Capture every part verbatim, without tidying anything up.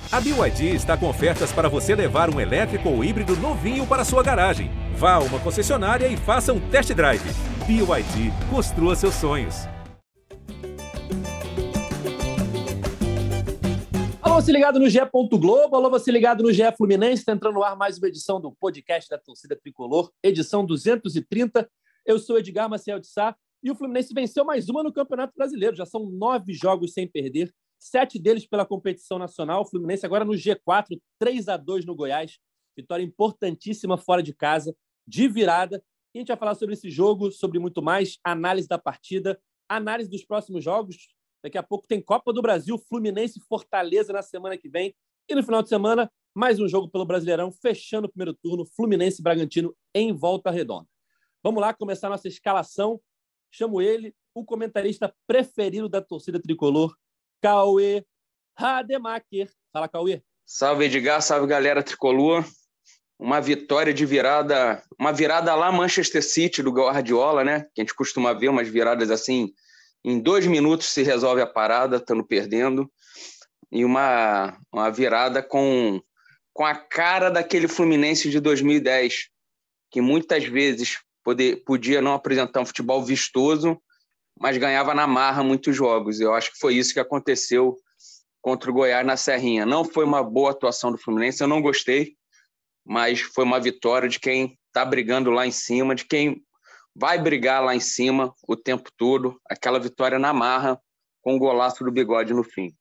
A B Y D está com ofertas para você levar um elétrico ou híbrido novinho para sua garagem. Vá a uma concessionária e faça um test drive. B Y D, construa seus sonhos. Alô, você ligado no G E. Globo, alô, você ligado no G E Fluminense, está entrando no ar mais uma edição do podcast da Torcida Tricolor, edição duzentos e trinta. Eu sou Edgar Maciel de Sá e o Fluminense venceu mais uma no Campeonato Brasileiro. Já são nove jogos sem perder, sete deles pela competição nacional. O Fluminense agora no G quatro, três a dois no Goiás. Vitória importantíssima fora de casa, de virada. E a gente vai falar sobre esse jogo, sobre muito mais, análise da partida, análise dos próximos jogos. Daqui a pouco tem Copa do Brasil, Fluminense e Fortaleza na semana que vem. E no final de semana, mais um jogo pelo Brasileirão, fechando o primeiro turno, Fluminense e Bragantino em Volta Redonda. Vamos lá começar nossa escalação. Chamo ele, o comentarista preferido da torcida tricolor, Cauê Rademacher. Fala, Cauê. Salve, Edgar. Salve, galera tricolor. Uma vitória de virada, uma virada lá Manchester City do Guardiola, né? Que a gente costuma ver umas viradas assim, em dois minutos se resolve a parada, estando perdendo. E uma, uma virada com, com a cara daquele Fluminense de dois mil e dez, que muitas vezes poder, podia não apresentar um futebol vistoso, mas ganhava na marra muitos jogos. Eu acho que foi isso que aconteceu contra o Goiás na Serrinha. Não foi uma boa atuação do Fluminense, eu não gostei, mas foi uma vitória de quem está brigando lá em cima, de quem vai brigar lá em cima o tempo todo. Aquela vitória na marra, com o golaço do Bigode no fim.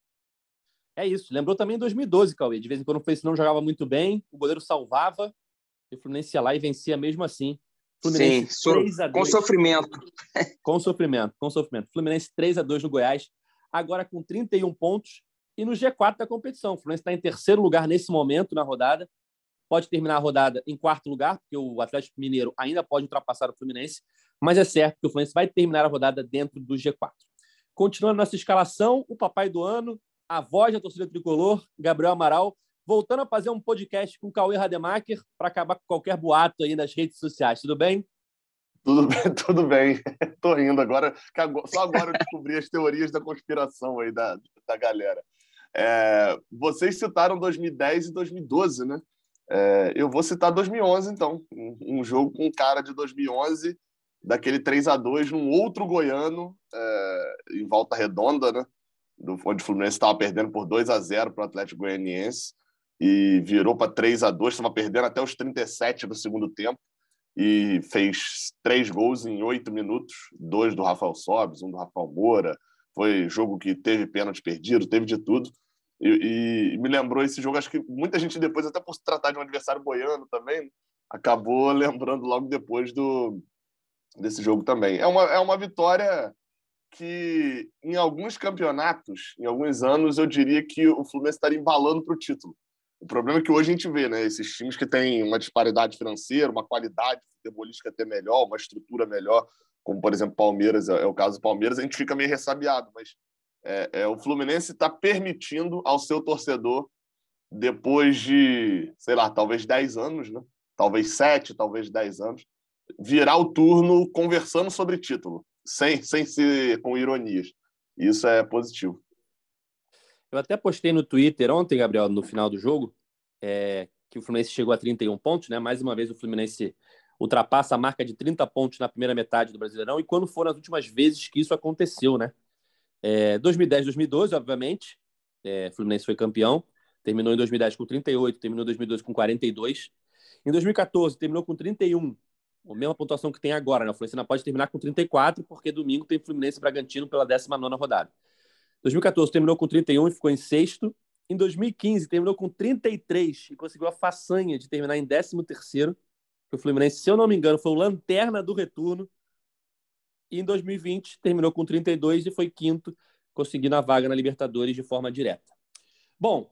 É isso. Lembrou também em dois mil e doze, Cauê. De vez em quando o Fluminense não jogava muito bem, o goleiro salvava, e o Fluminense ia lá e vencia mesmo assim. Fluminense Sim, três a dois. Com sofrimento. Com sofrimento, com sofrimento. Fluminense três a dois no Goiás, agora com trinta e um pontos e no G quatro da competição. O Fluminense está em terceiro lugar nesse momento na rodada. Pode terminar a rodada em quarto lugar, porque o Atlético Mineiro ainda pode ultrapassar o Fluminense, mas é certo que o Fluminense vai terminar a rodada dentro do G quatro. Continuando nossa escalação, o papai do ano, a voz da torcida tricolor, Gabriel Amaral, voltando a fazer um podcast com o Cauê Rademacher para acabar com qualquer boato aí nas redes sociais. Tudo bem? Tudo bem, tudo bem. Tô rindo agora, só agora eu descobri as teorias da conspiração aí da, da galera. É, vocês citaram dois mil e dez e dois mil e doze, né? É, eu vou citar dois mil e onze, então. Um, um jogo com cara de dois mil e onze, daquele três a dois num outro goiano, é, em Volta Redonda, né? Do, onde o Fluminense estava perdendo por dois a zero para o Atlético Goianiense e virou para três a dois, estava perdendo até os trinta e sete do segundo tempo e fez três gols em oito minutos, dois do Rafael Sobis, um do Rafael Moura. Foi jogo que teve pênalti perdido, teve de tudo. E, e me lembrou esse jogo, acho que muita gente depois, até por se tratar de um adversário goiano também, acabou lembrando logo depois do, desse jogo também. É uma, é uma vitória que em alguns campeonatos, em alguns anos, eu diria que o Fluminense estaria embalando para o título. O problema é que hoje a gente vê, né, esses times que têm uma disparidade financeira, uma qualidade futebolística até melhor, uma estrutura melhor, como, por exemplo, Palmeiras, é o caso do Palmeiras, a gente fica meio ressabiado, mas é, é, o Fluminense está permitindo ao seu torcedor, depois de, sei lá, talvez dez anos, né, talvez sete, talvez dez anos, virar o turno conversando sobre título, sem, sem ser com ironias. Isso é positivo. Eu até postei no Twitter ontem, Gabriel, no final do jogo, é, que o Fluminense chegou a trinta e um pontos, né? Mais uma vez o Fluminense ultrapassa a marca de trinta pontos na primeira metade do Brasileirão, e quando foram as últimas vezes que isso aconteceu, né? É, dois mil e dez, dois mil e doze, obviamente, é, o Fluminense foi campeão, terminou em dois mil e dez com trinta e oito, terminou em dois mil e doze com quarenta e dois. Em dois mil e quatorze, terminou com trinta e um, a mesma pontuação que tem agora, né? O Fluminense ainda pode terminar com trinta e quatro, porque domingo tem Fluminense e Bragantino pela décima nona rodada. dois mil e quatorze terminou com trinta e um e ficou em sexto. Em dois mil e quinze terminou com trinta e três e conseguiu a façanha de terminar em décimo terceiro. O Fluminense, se eu não me engano, foi o lanterna do retorno. E em dois mil e vinte terminou com trinta e dois e foi quinto, conseguindo a vaga na Libertadores de forma direta. Bom,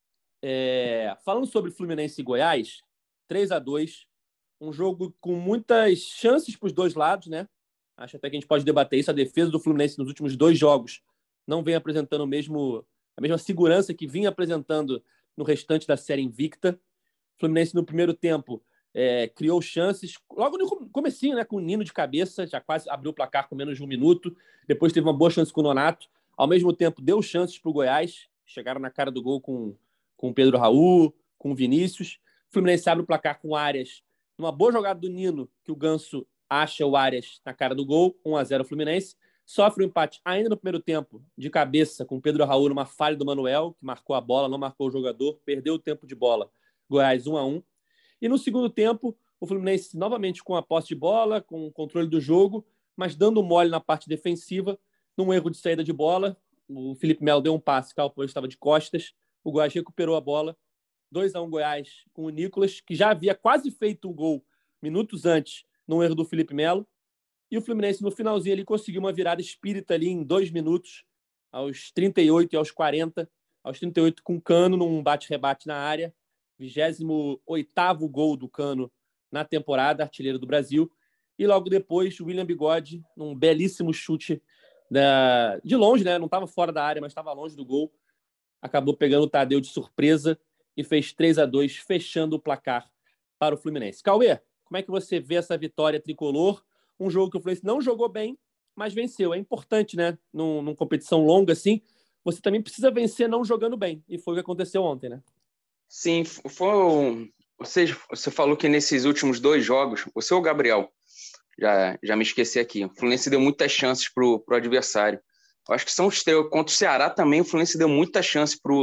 é... falando sobre Fluminense e Goiás, três a dois, um jogo com muitas chances para os dois lados, né? Acho até que a gente pode debater isso. A defesa do Fluminense nos últimos dois jogos não vem apresentando o mesmo, a mesma segurança que vinha apresentando no restante da série invicta. O Fluminense, no primeiro tempo, é, criou chances, logo no comecinho, né, com o Nino de cabeça, já quase abriu o placar com menos de um minuto. Depois teve uma boa chance com o Nonato. Ao mesmo tempo, deu chances para o Goiás. Chegaram na cara do gol com com o Pedro Raul, com o Vinícius. O Fluminense abre o placar com o Arias, numa boa jogada do Nino, que o Ganso acha o Arias na cara do gol, um a zero Fluminense. Sofre o um empate ainda no primeiro tempo, de cabeça, com o Pedro Raul numa falha do Manuel, que marcou a bola, não marcou o jogador, perdeu o tempo de bola. Goiás um a um. E no segundo tempo, o Fluminense novamente com a posse de bola, com o controle do jogo, mas dando mole na parte defensiva, num erro de saída de bola. O Felipe Melo deu um passe, Calpão estava de costas, o Goiás recuperou a bola, dois a um Goiás com o Nicolas, que já havia quase feito o gol minutos antes, num erro do Felipe Melo. E o Fluminense, no finalzinho, ele conseguiu uma virada espírita ali em dois minutos, aos trinta e oito e aos quarenta. Aos trinta e oito com o Cano, num bate-rebate na área. vigésimo oitavo gol do Cano na temporada, artilheiro do Brasil. E logo depois, o William Bigode, num belíssimo chute da... de longe, né? Não estava fora da área, mas estava longe do gol. Acabou pegando o Tadeu de surpresa e fez três a dois, fechando o placar para o Fluminense. Cauê, como é que você vê essa vitória tricolor? Um jogo que o Fluminense não jogou bem, mas venceu. É importante, né? Num, numa competição longa assim, você também precisa vencer não jogando bem. E foi o que aconteceu ontem, né? Sim, foi. um- Você, você falou que nesses últimos dois jogos, você ou o Gabriel, já, já me esqueci aqui, o Fluminense deu muitas chances para o adversário. Eu acho que são os teus. Contra o Ceará também, o Fluminense deu muita chance para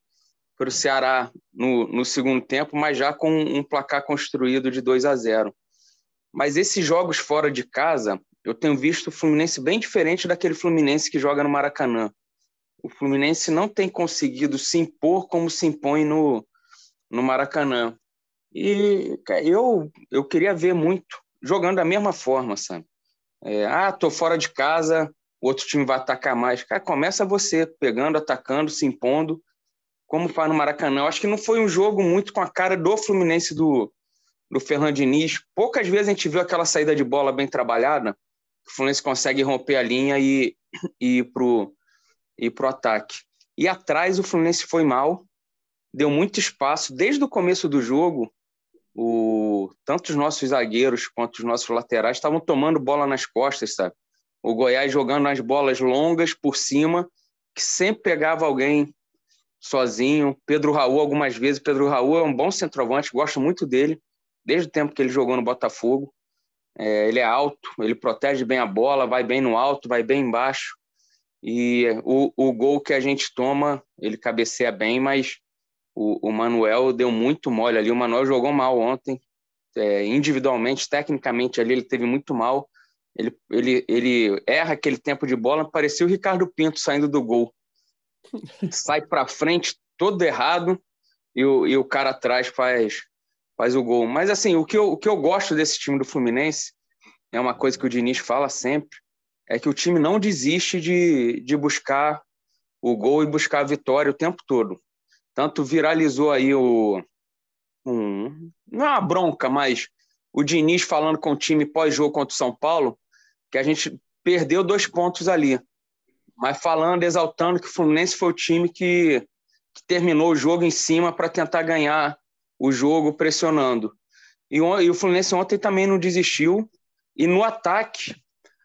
o Ceará no, no segundo tempo, mas já com um placar construído de dois a zero. Mas esses jogos fora de casa, eu tenho visto o Fluminense bem diferente daquele Fluminense que joga no Maracanã. O Fluminense não tem conseguido se impor como se impõe no, no Maracanã. E cara, eu, eu queria ver muito jogando da mesma forma, sabe? É, ah, tô fora de casa, o outro time vai atacar mais. Cara, começa você pegando, atacando, se impondo, como faz no Maracanã. Eu acho que não foi um jogo muito com a cara do Fluminense do, do Fernando Diniz. Poucas vezes a gente viu aquela saída de bola bem trabalhada, o Fluminense consegue romper a linha e, e ir pro, ir pro ataque. E atrás o Fluminense foi mal, deu muito espaço. Desde o começo do jogo, o, tanto os nossos zagueiros quanto os nossos laterais estavam tomando bola nas costas, sabe? O Goiás jogando as bolas longas por cima, que sempre pegava alguém sozinho. Pedro Raul, algumas vezes. Pedro Raul é um bom centroavante, gosto muito dele, desde o tempo que ele jogou no Botafogo. É, ele é alto, ele protege bem a bola, vai bem no alto, vai bem embaixo. E o, o gol que a gente toma, ele cabeceia bem, mas o, o Manuel deu muito mole ali. O Manuel jogou mal ontem, é, individualmente, tecnicamente ali ele teve muito mal. Ele, ele, ele erra aquele tempo de bola, parecia o Ricardo Pinto saindo do gol. Sai para frente todo errado e o, e o cara atrás faz, faz o gol. Mas assim, o que, eu, o que eu gosto desse time do Fluminense é uma coisa que o Diniz fala sempre, é que o time não desiste de, de buscar o gol e buscar a vitória o tempo todo. Tanto viralizou aí o... Um, não é uma bronca, mas o Diniz falando com o time pós-jogo contra o São Paulo, que a gente perdeu dois pontos ali. Mas falando, exaltando que o Fluminense foi o time que, que terminou o jogo em cima para tentar ganhar o jogo pressionando. E, e o Fluminense ontem também não desistiu. E no ataque,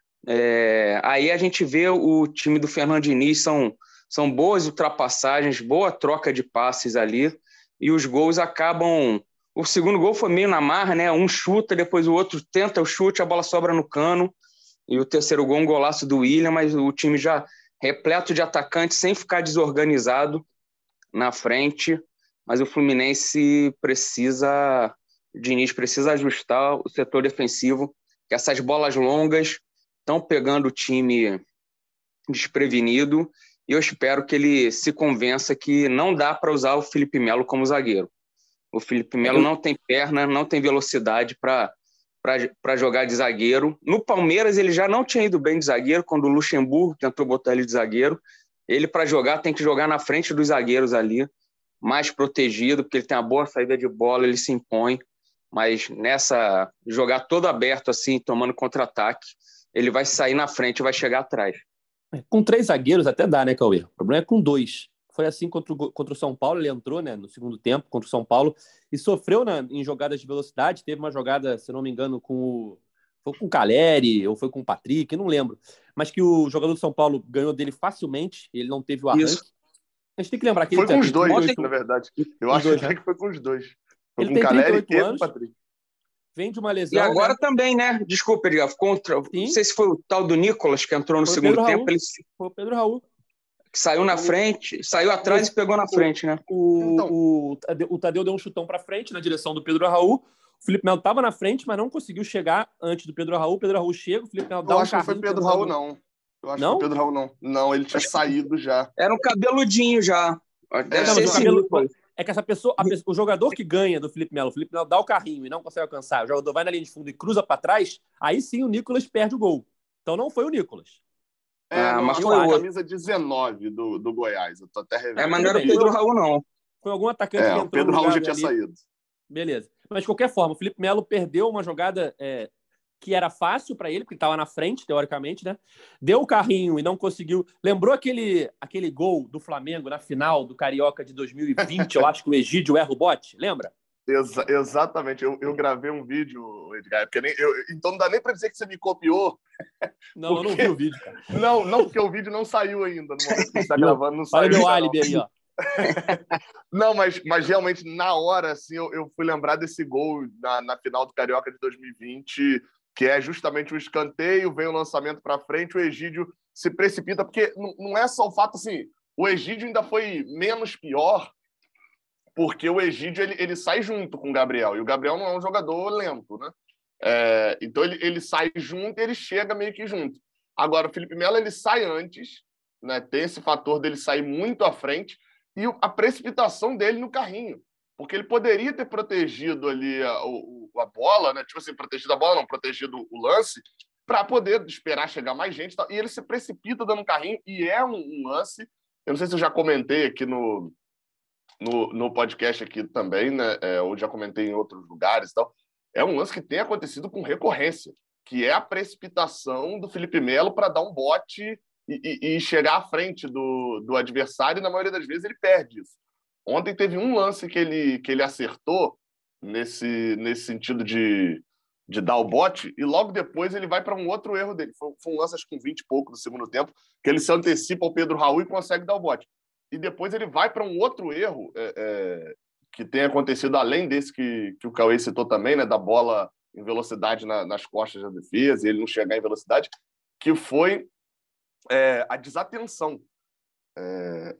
é, aí a gente vê o time do Fernando Diniz, são, são boas ultrapassagens, boa troca de passes ali, e os gols acabam... O segundo gol foi meio na marra, né? Um chuta, depois o outro tenta o chute, a bola sobra no Cano, e o terceiro gol um golaço do William, mas o time já repleto de atacantes, sem ficar desorganizado na frente, mas o Fluminense precisa... O Diniz precisa ajustar o setor defensivo, que essas bolas longas estão pegando o time desprevenido, e eu espero que ele se convença que não dá para usar o Felipe Melo como zagueiro. O Felipe Melo eu... não tem perna, não tem velocidade para jogar de zagueiro. No Palmeiras ele já não tinha ido bem de zagueiro, quando o Luxemburgo tentou botar ele de zagueiro. Ele, para jogar, tem que jogar na frente dos zagueiros ali, mais protegido, porque ele tem uma boa saída de bola, ele se impõe. Mas nessa, jogar todo aberto assim, tomando contra-ataque, ele vai sair na frente e vai chegar atrás. Com três zagueiros até dá, né, Cauê? O problema é com dois. Foi assim contra o, contra o São Paulo, ele entrou, né, no segundo tempo contra o São Paulo e sofreu, né, em jogadas de velocidade. Teve uma jogada, se não me engano, com o, foi com o Caleri ou foi com o Patrick, não lembro. Mas que o jogador do São Paulo ganhou dele facilmente, ele não teve o arranque. Isso. A gente tem que lembrar que foi ele com os dois, oito... na verdade. Eu os acho dois, até né? que foi com os dois. Foi Ele com tem o Caleri trinta e oito e anos. o Patrick. Vem de uma lesão. E agora né? também, né? Desculpa, Edgar. Contra... Não sei se foi o tal do Nicolas que entrou no foi segundo Pedro tempo. Raul. Ele Foi o Pedro Raul. que saiu na o... frente, saiu atrás o... e pegou na frente, né? O, então... o, o Tadeu deu um chutão para frente na direção do Pedro Raul. O Felipe Melo estava na frente, mas não conseguiu chegar antes do Pedro Raul. O Pedro Raul chega, o Felipe Melo dá Eu um acho que não foi Pedro Raul, não. Eu acho não? que foi Pedro Raul, não. Não, ele tinha acho saído que... já. Era um cabeludinho já. Deve é, ser esse cabelo... Nicolas. É que essa pessoa, a pessoa, o jogador que ganha do Felipe Melo, o Felipe Melo dá o carrinho e não consegue alcançar, o jogador vai na linha de fundo e cruza para trás, aí sim o Nicolas perde o gol. Então não foi o Nicolas. É, ah, não, mas foi foi a camisa dezenove do, do Goiás. Eu tô até revendo. É, mas não era o Pedro Raul, não. Foi algum atacante é, que entrou. O Pedro Raul já tinha ali. saído. Beleza. Mas de qualquer forma, o Felipe Melo perdeu uma jogada é, que era fácil para ele, porque estava na frente, teoricamente, né? Deu o carrinho e não conseguiu. Lembrou aquele, aquele gol do Flamengo na final do Carioca de dois mil e vinte? Eu acho que o Egídio erra o bote, lembra? Exa exatamente. Eu, eu gravei um vídeo, Edgar, porque nem, eu, então não dá nem para dizer que você me copiou. Não, porque... eu não vi o vídeo, cara. Não, não, porque o vídeo não saiu ainda. No momento que você está gravando, não saiu. Olha meu ainda, álibi não. aí, ó. Não, mas, mas realmente, na hora, assim, eu, eu fui lembrar desse gol na, na final do Carioca de dois mil e vinte, que é justamente o escanteio, vem o lançamento para frente, o Egídio se precipita, porque não, não é só o fato, assim, o Egídio ainda foi menos pior, porque o Egídio, ele, ele sai junto com o Gabriel, e o Gabriel não é um jogador lento, né? É, então, ele, ele sai junto e ele chega meio que junto. Agora, o Felipe Melo, ele sai antes, né? Tem esse fator dele sair muito à frente, e a precipitação dele no carrinho, porque ele poderia ter protegido ali a, a bola, né? Tipo assim, protegido a bola, não, protegido o lance, para poder esperar chegar mais gente, e ele se precipita dando um carrinho, e é um, um lance, eu não sei se eu já comentei aqui no, no, no podcast aqui também, né? É, ou já comentei em outros lugares e tal, é um lance que tem acontecido com recorrência, que é a precipitação do Felipe Melo para dar um bote E, e chegar à frente do, do adversário, e na maioria das vezes ele perde isso. Ontem teve um lance que ele, que ele acertou nesse, nesse sentido de, de dar o bote, e logo depois ele vai para um outro erro dele. Foi, foi um lance, acho que com vinte e pouco do segundo tempo, que ele se antecipa ao Pedro Raul e consegue dar o bote. E depois ele vai para um outro erro é, é, que tem acontecido além desse que, que o Cauê citou também, né, da bola em velocidade na, nas costas da defesa, e ele não chegar em velocidade, que foi É, a desatenção. É,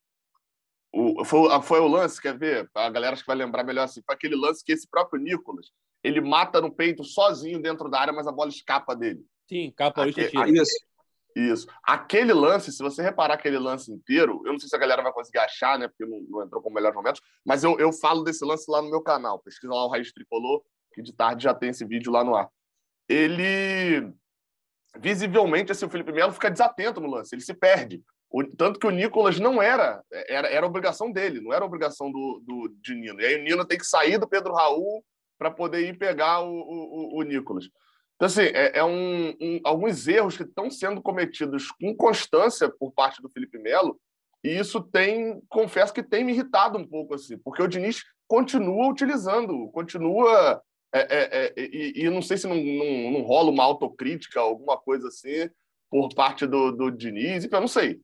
o, foi, foi o lance, quer ver? A galera acho que vai lembrar melhor assim. Foi aquele lance que esse próprio Nicolas, ele mata no peito sozinho dentro da área, mas a bola escapa dele. Sim, capa Aque, tira. Isso. Isso. Aquele lance, se você reparar aquele lance inteiro, eu não sei se a galera vai conseguir achar, né? Porque não, não entrou com melhores momentos, mas eu, eu falo desse lance lá no meu canal. Pesquisa lá o Raiz Tricolor, que de tarde já tem esse vídeo lá no ar. Ele... Visivelmente, assim, o Felipe Melo fica desatento no lance, ele se perde. O, tanto que o Nicolas não era, era, era obrigação dele, não era obrigação do, do, de Nino. E aí o Nino tem que sair do Pedro Raul para poder ir pegar o, o, o Nicolas. Então, assim, é, é um, um, alguns erros que estão sendo cometidos com constância por parte do Felipe Melo, e isso tem, confesso que tem me irritado um pouco, assim, porque o Diniz continua utilizando, continua... É, é, é, e, e não sei se não, não, não rola uma autocrítica, alguma coisa assim, por parte do, do Diniz, eu não sei.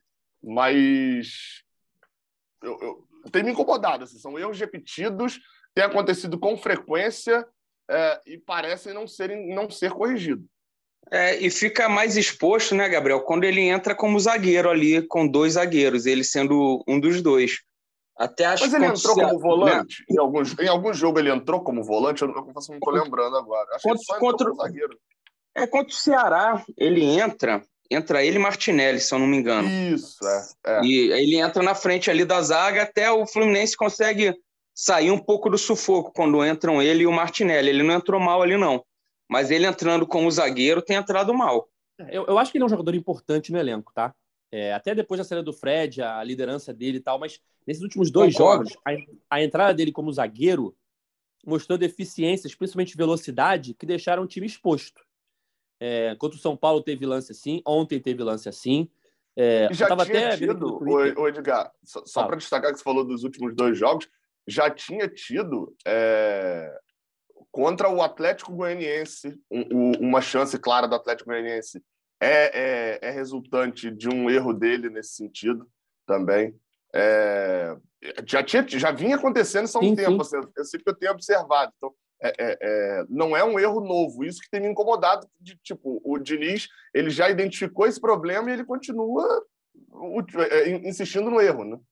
Mas eu, eu, tem me incomodado. Assim, são erros repetidos, tem acontecido com frequência é, e parecem não, serem, não ser corrigidos. É, e fica mais exposto, né, Gabriel, quando ele entra como zagueiro ali, com dois zagueiros, ele sendo um dos dois. Até acho Mas ele que entrou Ceará, como volante? Né? Em, algum, em algum jogo ele entrou como volante? Eu não, eu não estou lembrando agora. Acho contra, que ele só contra, entrou como zagueiro. É, contra o Ceará, ele entra, entra ele e Martinelli, se eu não me engano. Isso, é. é. E ele entra na frente ali da zaga, até o Fluminense consegue sair um pouco do sufoco quando entram ele e o Martinelli. Ele não entrou mal ali, não. Mas ele entrando como zagueiro tem entrado mal. Eu, eu acho que ele é um jogador importante no elenco, tá? É, até depois da saída do Fred, a liderança dele e tal, mas nesses últimos dois Concordo. jogos, a, a entrada dele como zagueiro mostrou deficiências, principalmente de velocidade, que deixaram o time exposto. É, contra o São Paulo teve lance assim, ontem teve lance assim. É, já eu tava tinha até tido, o Edgar, só, só para destacar que você falou dos últimos dois jogos, já tinha tido é, contra o Atlético Goianiense um, um, uma chance clara do Atlético Goianiense. É, é, é resultante de um erro dele nesse sentido também. É, já, tinha, já vinha acontecendo isso há um sim, tempo, sim. assim, eu sei que eu tenho observado. Então, é, é, é, não é um erro novo. Isso que tem me incomodado. De, tipo, o Diniz ele já identificou esse problema e ele continua o, é, insistindo no erro, né?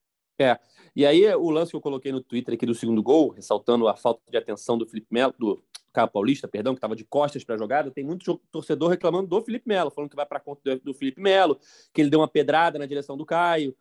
É. E aí, o lance que eu coloquei no Twitter aqui do segundo gol, ressaltando a falta de atenção do Felipe Melo, do Caio Paulista, perdão, que estava de costas para a jogada, tem muito torcedor reclamando do Felipe Melo, falando que vai para a conta do Felipe Melo, que ele deu uma pedrada na direção do Caio,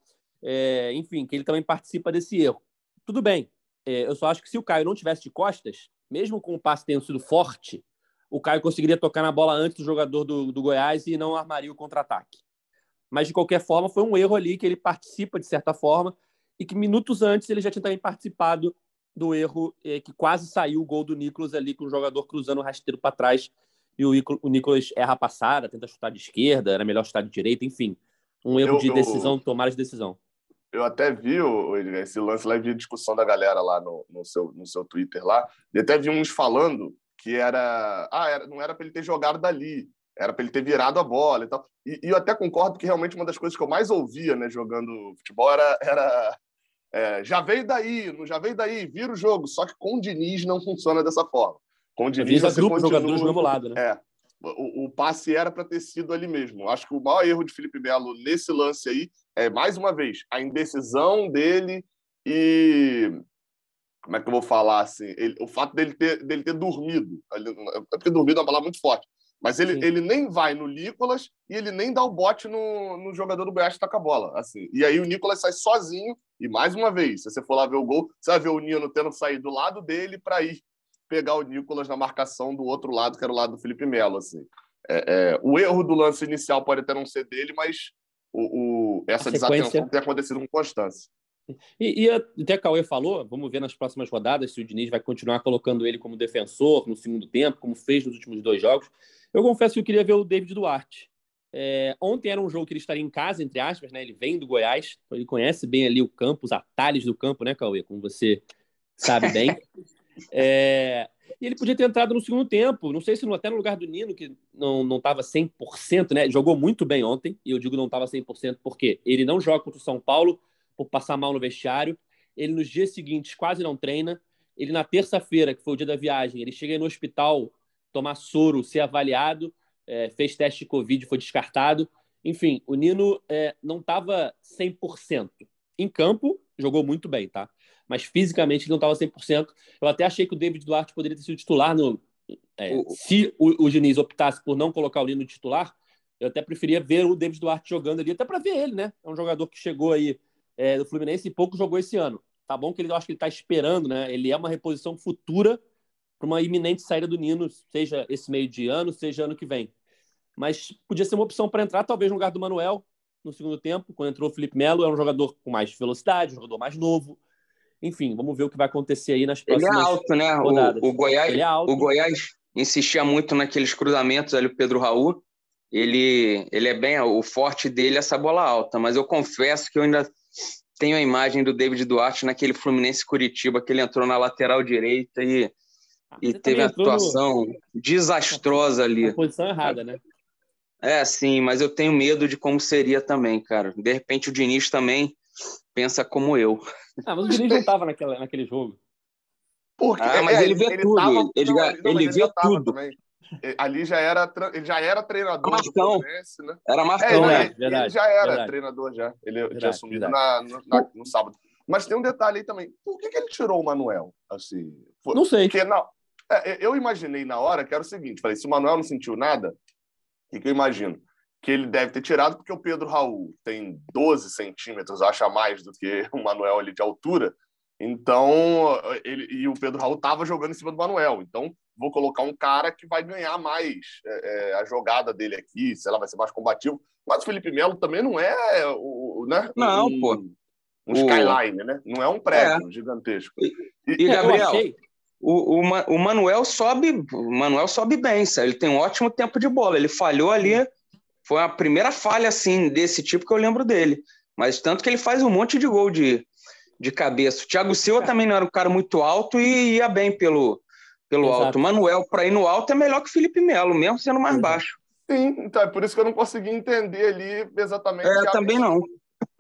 é, enfim, que ele também participa desse erro. Tudo bem, é, eu só acho que se o Caio não tivesse de costas, mesmo com o passe tendo sido forte, o Caio conseguiria tocar na bola antes do jogador do, do Goiás e não armaria o contra-ataque. Mas, de qualquer forma, foi um erro ali que ele participa, de certa forma, e que minutos antes ele já tinha também participado do erro eh, que quase saiu o gol do Nicolas ali, com o jogador cruzando o rasteiro para trás e o, o Nicolas erra a passada, tenta chutar de esquerda, era melhor chutar de direita, enfim. Um erro Eu, de decisão, eu, tomada de decisão. eu até vi o, esse lance lá e vi a discussão da galera lá no, no, seu, no seu Twitter lá, e até vi uns falando que era, ah, era, não era para ele ter jogado dali, era para ele ter virado a bola e tal. E, e eu até concordo que realmente uma das coisas que eu mais ouvia, né, jogando futebol era, era é, já veio daí, não já veio daí, vira o jogo. Só que com o Diniz não funciona dessa forma. Com o Diniz você grupo continua... jogadores do mesmo lado, né? É, o, o passe era para ter sido ali mesmo. Acho que o maior erro de Felipe Melo nesse lance aí é, mais uma vez, a indecisão dele e... Como é que eu vou falar assim? Ele, o fato dele ter, dele ter dormido. Ele, é porque dormido é uma palavra muito forte. Mas ele, ele nem vai no Nicolas e ele nem dá o bote no, no jogador do Goiás que taca a bola. Assim. E aí o Nicolas sai sozinho. E mais uma vez, se você for lá ver o gol, você vai ver o Nino tendo que sair do lado dele para ir pegar o Nicolas na marcação do outro lado, que era o lado do Felipe Melo. Assim. É, é, o erro do lance inicial pode até não ser dele, mas o, o, essa desatenção tem acontecido com constância. E, e até o Cauê falou, vamos ver nas próximas rodadas se o Diniz vai continuar colocando ele como defensor no segundo tempo, como fez nos últimos dois jogos. Eu confesso que eu queria ver o David Duarte. É, ontem era um jogo que ele estaria em casa, entre aspas, né? Ele vem do Goiás, então ele conhece bem ali o campo, os atalhos do campo, né, Cauê? Como você sabe bem. É, e ele podia ter entrado no segundo tempo, não sei se até no lugar do Nino, que não estava cem por cento, né? Jogou muito bem ontem, e eu digo não estava cem por cento porque ele não joga contra o São Paulo por passar mal no vestiário, ele nos dias seguintes quase não treina, ele na terça-feira, que foi o dia da viagem, ele chega no hospital tomar soro, ser avaliado, é, fez teste de Covid, foi descartado. Enfim, o Nino é, não estava cem por cento. Em campo, jogou muito bem, tá? Mas fisicamente ele não estava cem por cento. Eu até achei que o David Duarte poderia ter sido titular no... É, o... Se o, o Diniz optasse por não colocar o Nino titular, eu até preferia ver o David Duarte jogando ali, até para ver ele, né? É um jogador que chegou aí é, do Fluminense e pouco jogou esse ano. Tá bom que ele, eu acho que ele está esperando, né? Ele é uma reposição futura para uma iminente saída do Nino, seja esse meio de ano, seja ano que vem. Mas podia ser uma opção para entrar, talvez no lugar do Manuel, no segundo tempo, quando entrou o Felipe Melo, é um jogador com mais velocidade, um jogador mais novo. Enfim, vamos ver o que vai acontecer aí nas próximas rodadas. Ele é alto, né? Rodadas. O, o, Goiás, ele é alto. o Goiás insistia muito naqueles cruzamentos ali, o Pedro Raul. Ele, ele é bem... O forte dele é essa bola alta, mas eu confesso que eu ainda tenho a imagem do David Duarte naquele Fluminense Curitiba, que ele entrou na lateral direita e E teve a atuação no... desastrosa ali. Na posição errada, né? É, sim, mas eu tenho medo de como seria também, cara. De repente o Diniz também pensa como eu. Ah, mas o Diniz não estava naquela, naquele jogo. Porque, ah, mas é, ele vê ele tudo. Tava, ele não, ele, não, ele ele vê tudo. Também. Ali já era, ele já era treinador Marcão. do Fluminense, né? Era Marcão, é, né? Ele, verdade, ele já era verdade. treinador, já. Ele verdade, tinha assumido na, no, na, no sábado. Mas tem um detalhe aí também. Por que, que ele tirou o Manuel? Assim, foi, não sei. Porque, não, é, eu imaginei na hora que era o seguinte. Falei, se o Manuel não sentiu nada, o que, que eu imagino? Que ele deve ter tirado porque o Pedro Raul tem doze centímetros, acha mais do que o Manuel ali de altura. Então, ele, e o Pedro Raul estava jogando em cima do Manuel. Então, vou colocar um cara que vai ganhar mais é, a jogada dele aqui, sei lá, vai ser mais combativo. Mas o Felipe Melo também não é o, né, não, um, pô. um skyline, né? Não é um prédio é. gigantesco. E, e, e Gabriel, o, o, o Manuel sobe, o Manuel sobe bem, sabe? Ele tem um ótimo tempo de bola. Ele falhou ali, foi a primeira falha assim desse tipo que eu lembro dele. Mas tanto que ele faz um monte de gol de de cabeça. O Thiago Silva também não era um cara muito alto e ia bem pelo, pelo alto. O Manuel, para ir no alto, é melhor que o Felipe Melo, mesmo sendo mais Exato. baixo. Sim, então é por isso que eu não consegui entender ali exatamente. É, também não.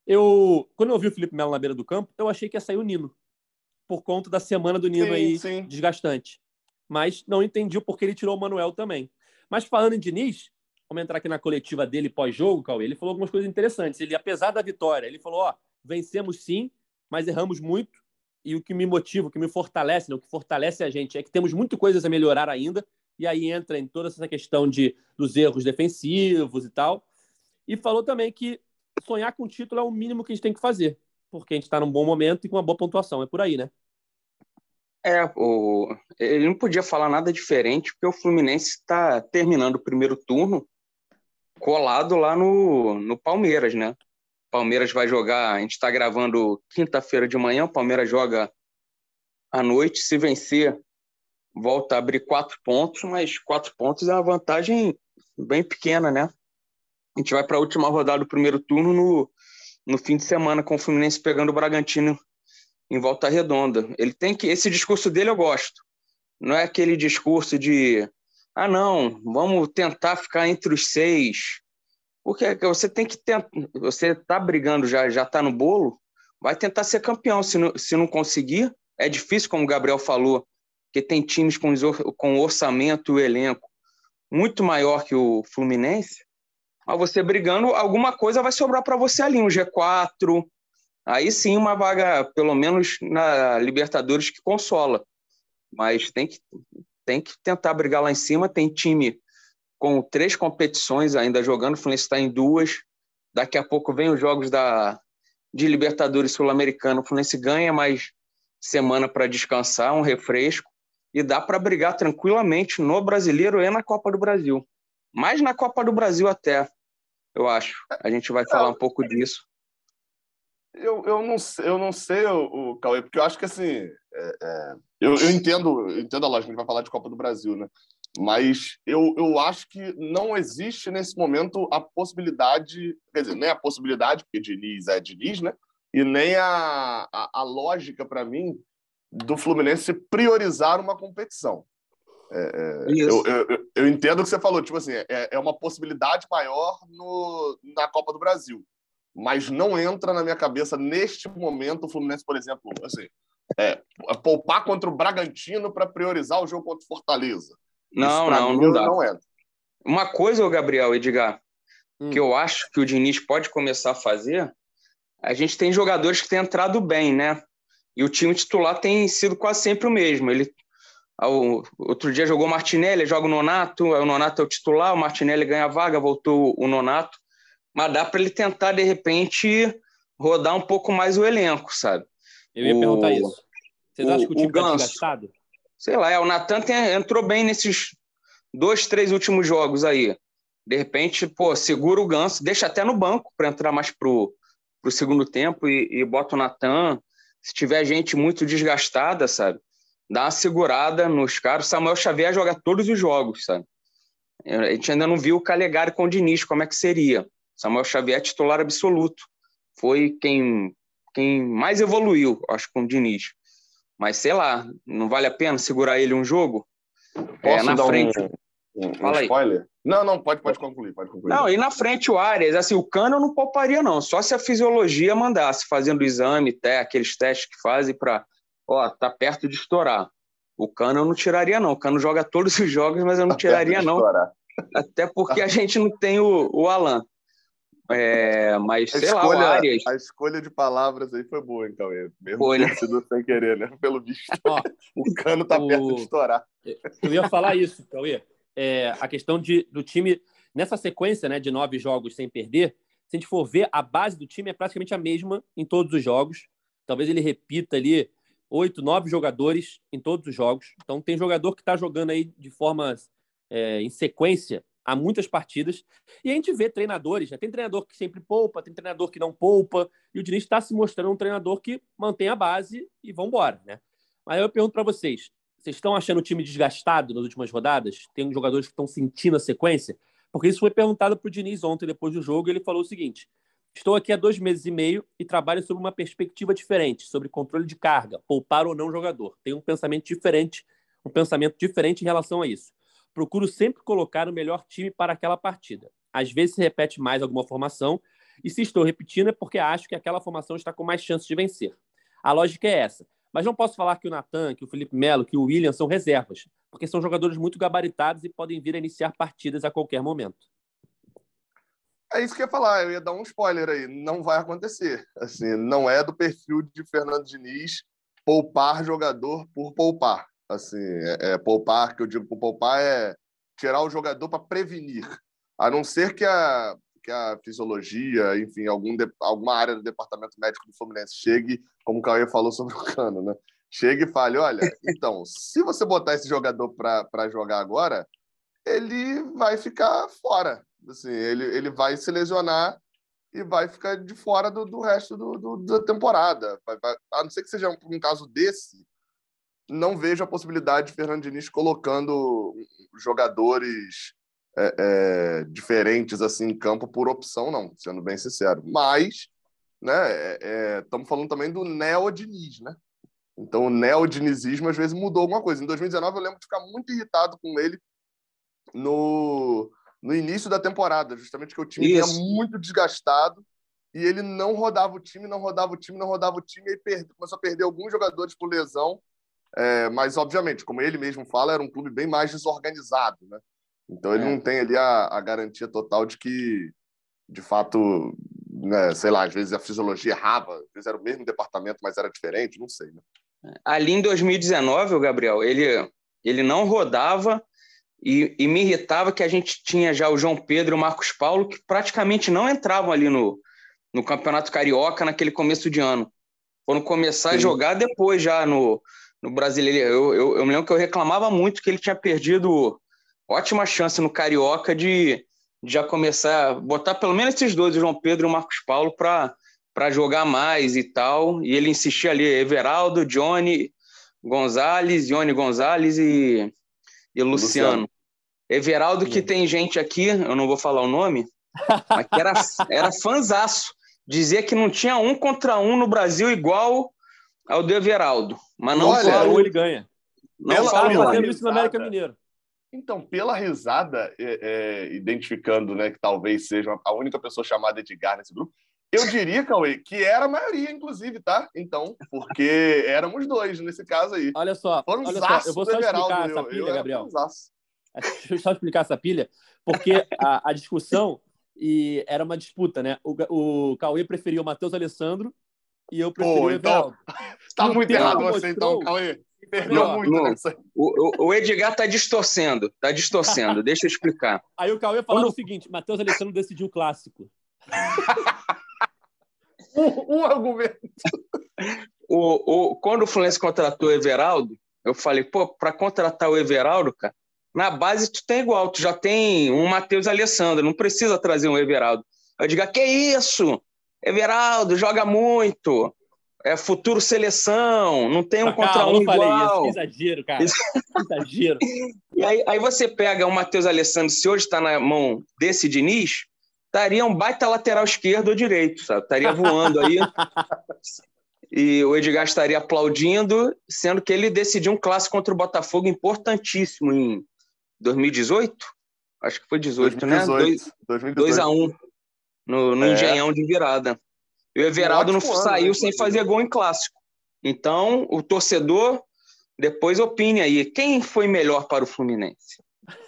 Eu, quando eu vi o Felipe Melo na beira do campo, eu achei que ia sair o Nino, por conta da semana do Nino Sim, aí sim. desgastante. Mas não entendi o porquê ele tirou o Manuel também. Mas falando em Diniz, vamos entrar aqui na coletiva dele pós-jogo, Cauê, ele falou algumas coisas interessantes. Ele, apesar da vitória, ele falou, ó, vencemos sim, mas erramos muito. E o que me motiva, o que me fortalece, né, o que fortalece a gente é que temos muitas coisas a melhorar ainda. E aí entra em toda essa questão de, dos erros defensivos e tal. E falou também que sonhar com o título é o mínimo que a gente tem que fazer, porque a gente está num bom momento e com uma boa pontuação. É por aí, né? É, o... ele não podia falar nada diferente, porque o Fluminense está terminando o primeiro turno colado lá no, no Palmeiras, né? Palmeiras vai jogar, a gente está gravando quinta-feira de manhã, o Palmeiras joga à noite, se vencer, volta a abrir quatro pontos, mas quatro pontos é uma vantagem bem pequena, né? A gente vai para a última rodada do primeiro turno no, no fim de semana, com o Fluminense pegando o Bragantino em Volta Redonda. Ele tem que, esse discurso dele eu gosto. Não é aquele discurso de, ah, não, vamos tentar ficar entre os seis. Porque você tem que tentar, você tá brigando, já já tá no bolo, vai tentar ser campeão. Se não, se não conseguir, é difícil, como o Gabriel falou, porque tem times com, com orçamento e elenco muito maior que o Fluminense. Mas você brigando, alguma coisa vai sobrar para você ali, um G quatro. Aí sim, uma vaga, pelo menos na Libertadores, que consola. Mas tem que, tem que tentar brigar lá em cima. Tem time com três competições ainda jogando, o Fluminense está em duas. Daqui a pouco vem os jogos da, de Libertadores Sul-Americano. O Fluminense ganha mais semana para descansar, um refresco. E dá para brigar tranquilamente no Brasileiro e na Copa do Brasil. Mais na Copa do Brasil até, eu acho. A gente vai falar um pouco disso. Eu, eu, não, eu não sei, o, o Cauê, porque eu acho que assim. É, é, eu, eu, entendo, eu entendo a lógica, a gente vai falar de Copa do Brasil, né? Mas eu, eu acho que não existe nesse momento a possibilidade, quer dizer, nem a possibilidade, porque Diniz é Diniz, né? E nem a, a, a lógica, para mim, do Fluminense priorizar uma competição. É, é, eu, eu, eu entendo o que você falou, tipo assim, é, é uma possibilidade maior no, na Copa do Brasil. Mas não entra na minha cabeça, neste momento, o Fluminense, por exemplo, assim, é, poupar contra o Bragantino para priorizar o jogo contra o Fortaleza. Não, Isso, não, mim, não dá. Não entra. Uma coisa, Gabriel, Edgar, Hum. que eu acho que o Diniz pode começar a fazer, a gente tem jogadores que têm entrado bem, né? E o time titular tem sido quase sempre o mesmo. Ele, ao, outro dia jogou o Martinelli, joga o Nonato, o Nonato é o titular, o Martinelli ganha a vaga, voltou o Nonato. Mas dá para ele tentar, de repente, rodar um pouco mais o elenco, sabe? Eu ia o, perguntar isso. Vocês o, acham que o time o Ganso, tá desgastado? Sei lá, é, o Natan tem, entrou bem nesses dois, três últimos jogos aí. De repente, pô, segura o Ganso, deixa até no banco para entrar mais pro, pro segundo tempo e, e bota o Natan. Se tiver gente muito desgastada, sabe? Dá uma segurada nos caras. O Samuel Xavier joga todos os jogos, sabe? A gente ainda não viu o Calegari com o Diniz, como é que seria. Samuel Xavier é titular absoluto. Foi quem, quem mais evoluiu, acho, com o Diniz. Mas, sei lá, não vale a pena segurar ele um jogo? Posso é, na dar frente... um, um, um Fala aí. spoiler? Não, não, pode, pode concluir, pode concluir. Não, e na frente o Arias, assim, o Cano eu não pouparia não, só se a fisiologia mandasse, fazendo o exame, até aqueles testes que fazem para, ó, tá perto de estourar. O Cano eu não tiraria não, o Cano joga todos os jogos, mas eu não Tá tiraria não, estourar. Até porque a gente não tem o, o Alan. É, mas, A sei escolha, lá, o Arias... A escolha de palavras aí foi boa, então, mesmo Foi, ter né? sido sem querer, né? Pelo visto. Ó, o Cano tá o... perto de estourar. Eu ia falar isso, Cauê. É, a questão de, do time, nessa sequência, né, de nove jogos sem perder, se a gente for ver, a base do time é praticamente a mesma em todos os jogos. Talvez ele repita ali oito, nove jogadores em todos os jogos. Então tem jogador que está jogando aí de forma é, em sequência há muitas partidas. E a gente vê treinadores, né? Tem treinador que sempre poupa, tem treinador que não poupa, e o Diniz está se mostrando um treinador que mantém a base e vambora, né? Mas eu pergunto para vocês, vocês estão achando o time desgastado nas últimas rodadas? Tem jogadores que estão sentindo a sequência? Porque isso foi perguntado para o Diniz ontem, depois do jogo, e ele falou o seguinte: estou aqui há dois meses e meio e trabalho sobre uma perspectiva diferente, sobre controle de carga, poupar ou não jogador. Tenho um pensamento diferente, um pensamento diferente em relação a isso. Procuro sempre colocar o melhor time para aquela partida. Às vezes se repete mais alguma formação E se estou repetindo é porque acho que aquela formação está com mais chances de vencer. A lógica é essa. Mas não posso falar que o Natan, que o Felipe Melo, que o William são reservas, porque são jogadores muito gabaritados e podem vir a iniciar partidas a qualquer momento. É isso que eu ia falar, eu ia dar um spoiler aí. Não vai acontecer. Assim, não é do perfil de Fernando Diniz poupar jogador por poupar. Assim, é, é poupar, que eu digo por poupar, é tirar o jogador para prevenir. A não ser que a, que a fisiologia, enfim, algum de, alguma área do departamento médico do Fluminense chegue, como o Cauê falou sobre o Cano, né? Chegue e fale, olha, então, se você botar esse jogador para jogar agora, ele vai ficar fora. Assim, ele, ele vai se lesionar e vai ficar de fora do, do resto do, do, da temporada. Vai, vai, a não ser que seja um, um caso desse, não vejo a possibilidade de Fernando Diniz colocando jogadores é, é, diferentes assim em campo por opção, não, sendo bem sincero. Mas, né, estamos é, falando também do neo-Diniz, né? Então, o neo-dinizismo às vezes mudou alguma coisa. Em dois mil e dezenove, eu lembro de ficar muito irritado com ele no, no início da temporada, justamente que o time vinha muito desgastado e ele não rodava o time, não rodava o time, não rodava o time, e aí perde, começou a perder alguns jogadores por lesão. É, mas, obviamente, como ele mesmo fala, era um clube bem mais desorganizado, né? Então, ele é. não tem ali a, a garantia total de que, de fato, né, sei lá, às vezes a fisiologia errava, às vezes era o mesmo departamento, mas era diferente, não sei, né? Ali em dois mil e dezenove, o Gabriel, ele, ele não rodava e, e me irritava que a gente tinha já o João Pedro e o Marcos Paulo, que praticamente não entravam ali no, no Campeonato Carioca naquele começo de ano. Foram começar Sim. a jogar depois já no, no Brasileiro. Eu, eu, eu me lembro que eu reclamava muito que ele tinha perdido ótima chance no Carioca de, de já começar a botar pelo menos esses dois, o João Pedro e o Marcos Paulo, para para jogar mais e tal, e ele insistia ali, Everaldo, Johnny Gonzalez, Johnny Gonzalez e, e Luciano. Luciano. Everaldo, que tem gente aqui, eu não vou falar o nome, mas que era, era fanzaço, dizia que não tinha um contra um no Brasil igual ao do Everaldo, mas não Olha, fala, ou ele ganha. Não Ela fala tá fazendo isso no América Mineiro. Então, pela risada, é, é, identificando, né, que talvez seja a única pessoa chamada Edgar nesse grupo, eu diria, Cauê, que era a maioria, inclusive, tá? Então, porque éramos dois nesse caso aí. Olha só, Foram olha só, eu vou só Everaldo, explicar essa eu, pilha, eu Gabriel. Deixa eu só explicar essa pilha, porque a, a discussão e era uma disputa, né? O, o Cauê preferia o Matheus Alessandro e eu preferi Pô, o Everaldo. Então, tá E muito errado mostrou, você, então, Cauê. Perdeu não, muito não. nessa. O, o Edgar tá distorcendo, tá distorcendo, deixa eu explicar. Aí o Cauê falava Quando... o seguinte, Matheus Alessandro decidiu o clássico. um, um argumento. O, o, quando o Fluminense contratou o Everaldo, eu falei, pô, para contratar o Everaldo, cara, na base tu tem igual, tu já tem um Matheus Alessandro, não precisa trazer um Everaldo. Eu digo, que isso? Everaldo joga muito, é futuro seleção, não tem um ah, contra calma, um igual. Falei isso, que exagero, cara. Isso. Exagero. E aí, aí você pega o Matheus Alessandro, se hoje está na mão desse Diniz, estaria um baita lateral esquerdo ou direito, sabe? Estaria voando aí. E o Edgar estaria aplaudindo, sendo que ele decidiu um clássico contra o Botafogo importantíssimo em dois mil e dezoito? Acho que foi dezoito, dois mil e dezoito, né? dois mil e dezoito. dois a um no, no é. Engenhão de virada. E o Everaldo um não ano, saiu né? sem fazer gol em clássico. Então, o torcedor depois opine aí. Quem foi melhor para o Fluminense?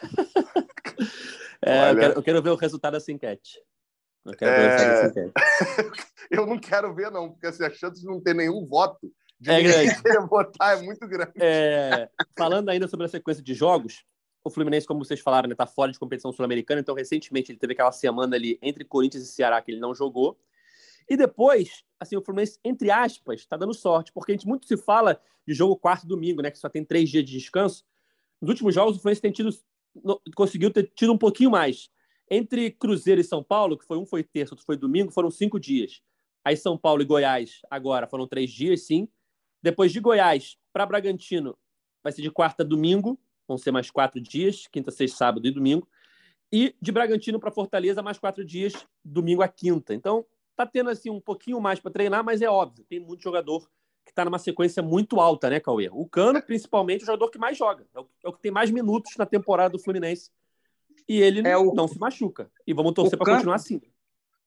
É, eu, quero, eu quero ver o resultado dessa enquete. Eu quero é... ver o resultado dessa enquete. Eu não quero ver, não, porque assim, a chance de não ter nenhum voto de é grande. querer votar é muito grande. É... Falando ainda sobre a sequência de jogos, o Fluminense, como vocês falaram, está fora de competição sul-americana, então recentemente ele teve aquela semana ali entre Corinthians e Ceará que ele não jogou. E depois, assim, o Fluminense, entre aspas, está dando sorte, porque a gente muito se fala de jogo quarto e domingo, né, que só tem três dias de descanso. Nos últimos jogos, o Fluminense tem tido, conseguiu ter tido um pouquinho mais. Entre Cruzeiro e São Paulo, que foi um foi terça, outro foi domingo, foram cinco dias. Aí São Paulo e Goiás, agora, foram três dias, sim. Depois de Goiás para Bragantino, vai ser de quarta a domingo, vão ser mais quatro dias, quinta, sexta, sábado e domingo. E de Bragantino para Fortaleza, mais quatro dias, domingo a quinta. Então, tá tendo assim um pouquinho mais para treinar, mas é óbvio, tem muito jogador que está numa sequência muito alta, né, Cauê? O Cano, principalmente, é o jogador que mais joga. É o que tem mais minutos na temporada do Fluminense. E ele é o... não se machuca. E vamos torcer para continuar assim.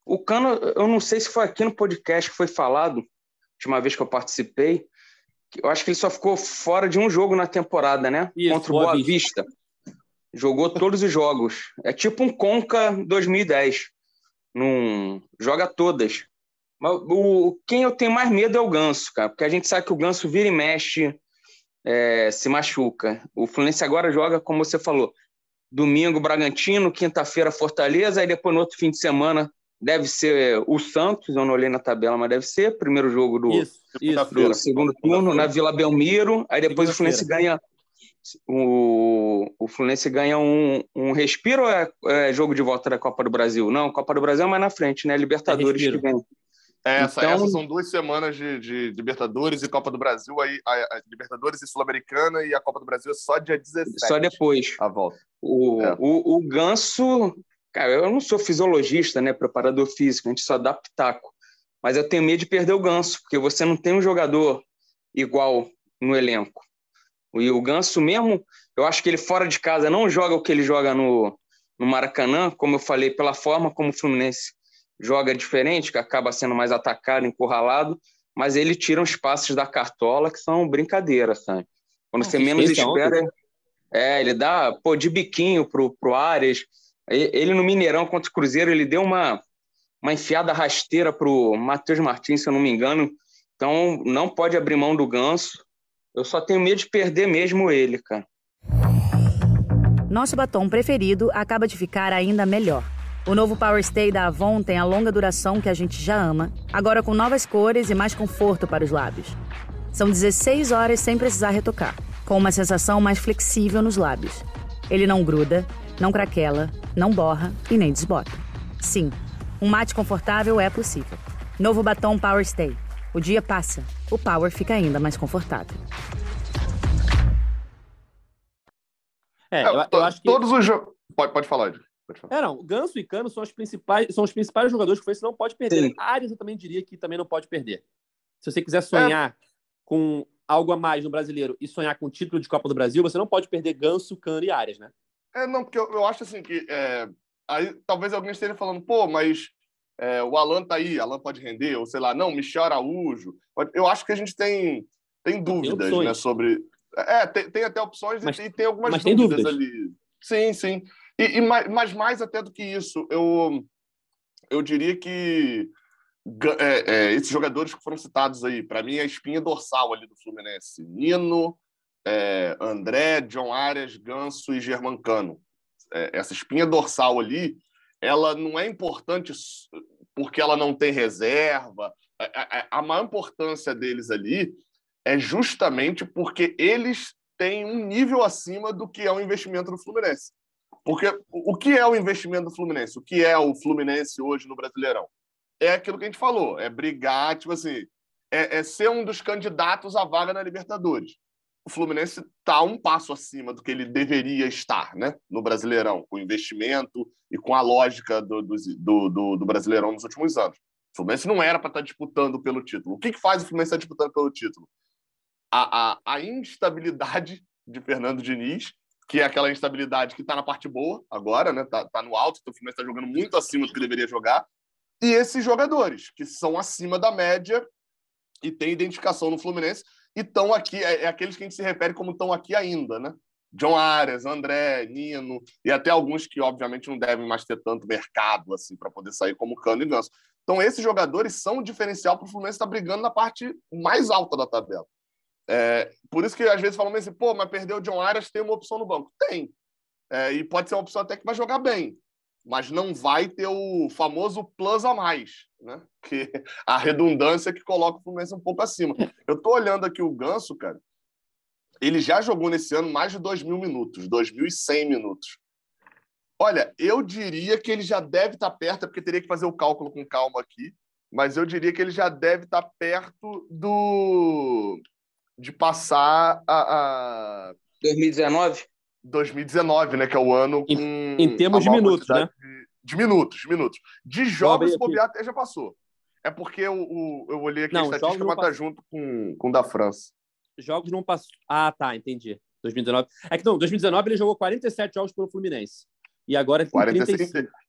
O Cano, eu não sei se foi aqui no podcast que foi falado, última vez que eu participei, eu acho que ele só ficou fora de um jogo na temporada, né? Isso, contra o Boa, Boa Vista. Vista. Jogou todos os jogos. É tipo um Conca dois mil e dez. Num... Joga todas. Mas o... quem eu tenho mais medo é o Ganso, cara, porque a gente sabe que o Ganso vira e mexe, é... se machuca. O Fluminense agora joga, como você falou, domingo Bragantino, quinta-feira Fortaleza, aí depois no outro fim de semana deve ser o Santos, eu não olhei na tabela, mas deve ser primeiro jogo do, isso, isso. do segundo turno, na Vila Belmiro, aí depois o Fluminense ganha o, o Fluminense ganha um, um respiro ou é, é jogo de volta da Copa do Brasil? Não, Copa do Brasil é mais na frente, né? Libertadores é que vem. É, essa, então... Essas são duas semanas de, de Libertadores e Copa do Brasil, aí a, a Libertadores e Sul-Americana, e a Copa do Brasil é só dia dezessete. Só depois. A volta. O, é. o, o Ganso, cara, eu não sou fisiologista, né, preparador físico, a gente só dá pitaco, mas eu tenho medo de perder o Ganso, porque você não tem um jogador igual no elenco. E o Ganso mesmo, eu acho que ele fora de casa não joga o que ele joga no, no Maracanã, como eu falei, pela forma como o Fluminense joga diferente, que acaba sendo mais atacado, encurralado, mas ele tira uns passes da cartola que são brincadeira, sabe? Quando ah, você menos espera, é, ele dá, pô, de biquinho pro, pro Arias. Ele no Mineirão contra o Cruzeiro, ele deu uma, uma enfiada rasteira pro Matheus Martins, se eu não me engano. Então, não pode abrir mão do Ganso. Eu só tenho medo de perder mesmo ele, cara. Nosso batom preferido acaba de ficar ainda melhor. O novo Power Stay da Avon tem a longa duração que a gente já ama, agora com novas cores e mais conforto para os lábios. São dezesseis horas sem precisar retocar, com uma sensação mais flexível nos lábios. Ele não gruda, não craquela, não borra e nem desbota. Sim, um mate confortável é possível. Novo batom Power Stay. O dia passa, o Power fica ainda mais confortável. É, eu, eu acho que... Todos os jogos... Pode, pode falar, Edson. É, não, Ganso e Cano são, as principais, são os principais jogadores que o Fluminense não pode perder. Sim. Arias eu também diria que também não pode perder. Se você quiser sonhar é. com algo a mais no brasileiro e sonhar com o título de Copa do Brasil, você não pode perder Ganso, Cano e Arias, né? É, não, porque eu, eu acho assim que é, aí talvez alguém esteja falando, pô, mas é, o Alan tá aí, Alan pode render, ou sei lá, não, Michel Araújo. Eu acho que a gente tem, tem dúvidas, tem né, sobre... É, tem, tem até opções mas, e tem algumas dúvidas, tem dúvidas ali. Sim, sim. E, e mais, mas mais até do que isso, eu, eu diria que é, é, esses jogadores que foram citados aí, para mim, é a espinha dorsal ali do Fluminense. Nino, é, André, John Arias, Ganso e Germancano. É, essa espinha dorsal ali, ela não é importante porque ela não tem reserva. A, a, a maior importância deles ali é justamente porque eles têm um nível acima do que é o investimento do Fluminense. Porque o que é o investimento do Fluminense? O que é o Fluminense hoje no Brasileirão? É aquilo que a gente falou, é brigar, tipo assim, é, é ser um dos candidatos à vaga na Libertadores. O Fluminense está um passo acima do que ele deveria estar, né, no Brasileirão, com o investimento e com a lógica do, do, do, do Brasileirão nos últimos anos. O Fluminense não era para estar disputando pelo título. O que, que faz o Fluminense estar disputando pelo título? A, a, a instabilidade de Fernando Diniz, que é aquela instabilidade que está na parte boa agora, né? Tá, tá no alto, então o Fluminense está jogando muito acima do que deveria jogar. E esses jogadores, que são acima da média e têm identificação no Fluminense, e estão aqui, é, é aqueles que a gente se refere como estão aqui ainda, né? John Arias, André, Nino, e até alguns que, obviamente, não devem mais ter tanto mercado assim para poder sair, como Cano e Ganso. Então, esses jogadores são o diferencial para o Fluminense estar brigando na parte mais alta da tabela. É, por isso que às vezes falam assim, pô, mas perdeu o John Arias, tem uma opção no banco. Tem. É, e pode ser uma opção até que vai jogar bem, mas não vai ter o famoso plus a mais, né? Que a redundância que coloca o Fluminense um pouco acima. Eu tô olhando aqui o Ganso, cara, ele já jogou nesse ano mais de dois mil minutos, dois mil e cem minutos. Olha, eu diria que ele já deve estar perto, é porque teria que fazer o cálculo com calma aqui, mas eu diria que ele já deve estar perto do... de passar a, a... dois mil e dezenove? dois mil e dezenove, né? Que é o ano com... Em, em termos de minutos, né? De, de minutos, de minutos. De jogos, se bobear, até já passou. É porque o, o, eu olhei aqui não, a estatística, mas tá junto com, com o da França. Jogos não passou. Ah, tá, entendi. dois mil e dezenove. É que não, dois mil e dezenove ele jogou quarenta e sete jogos pelo Fluminense. E agora ele tem trinta e cinco.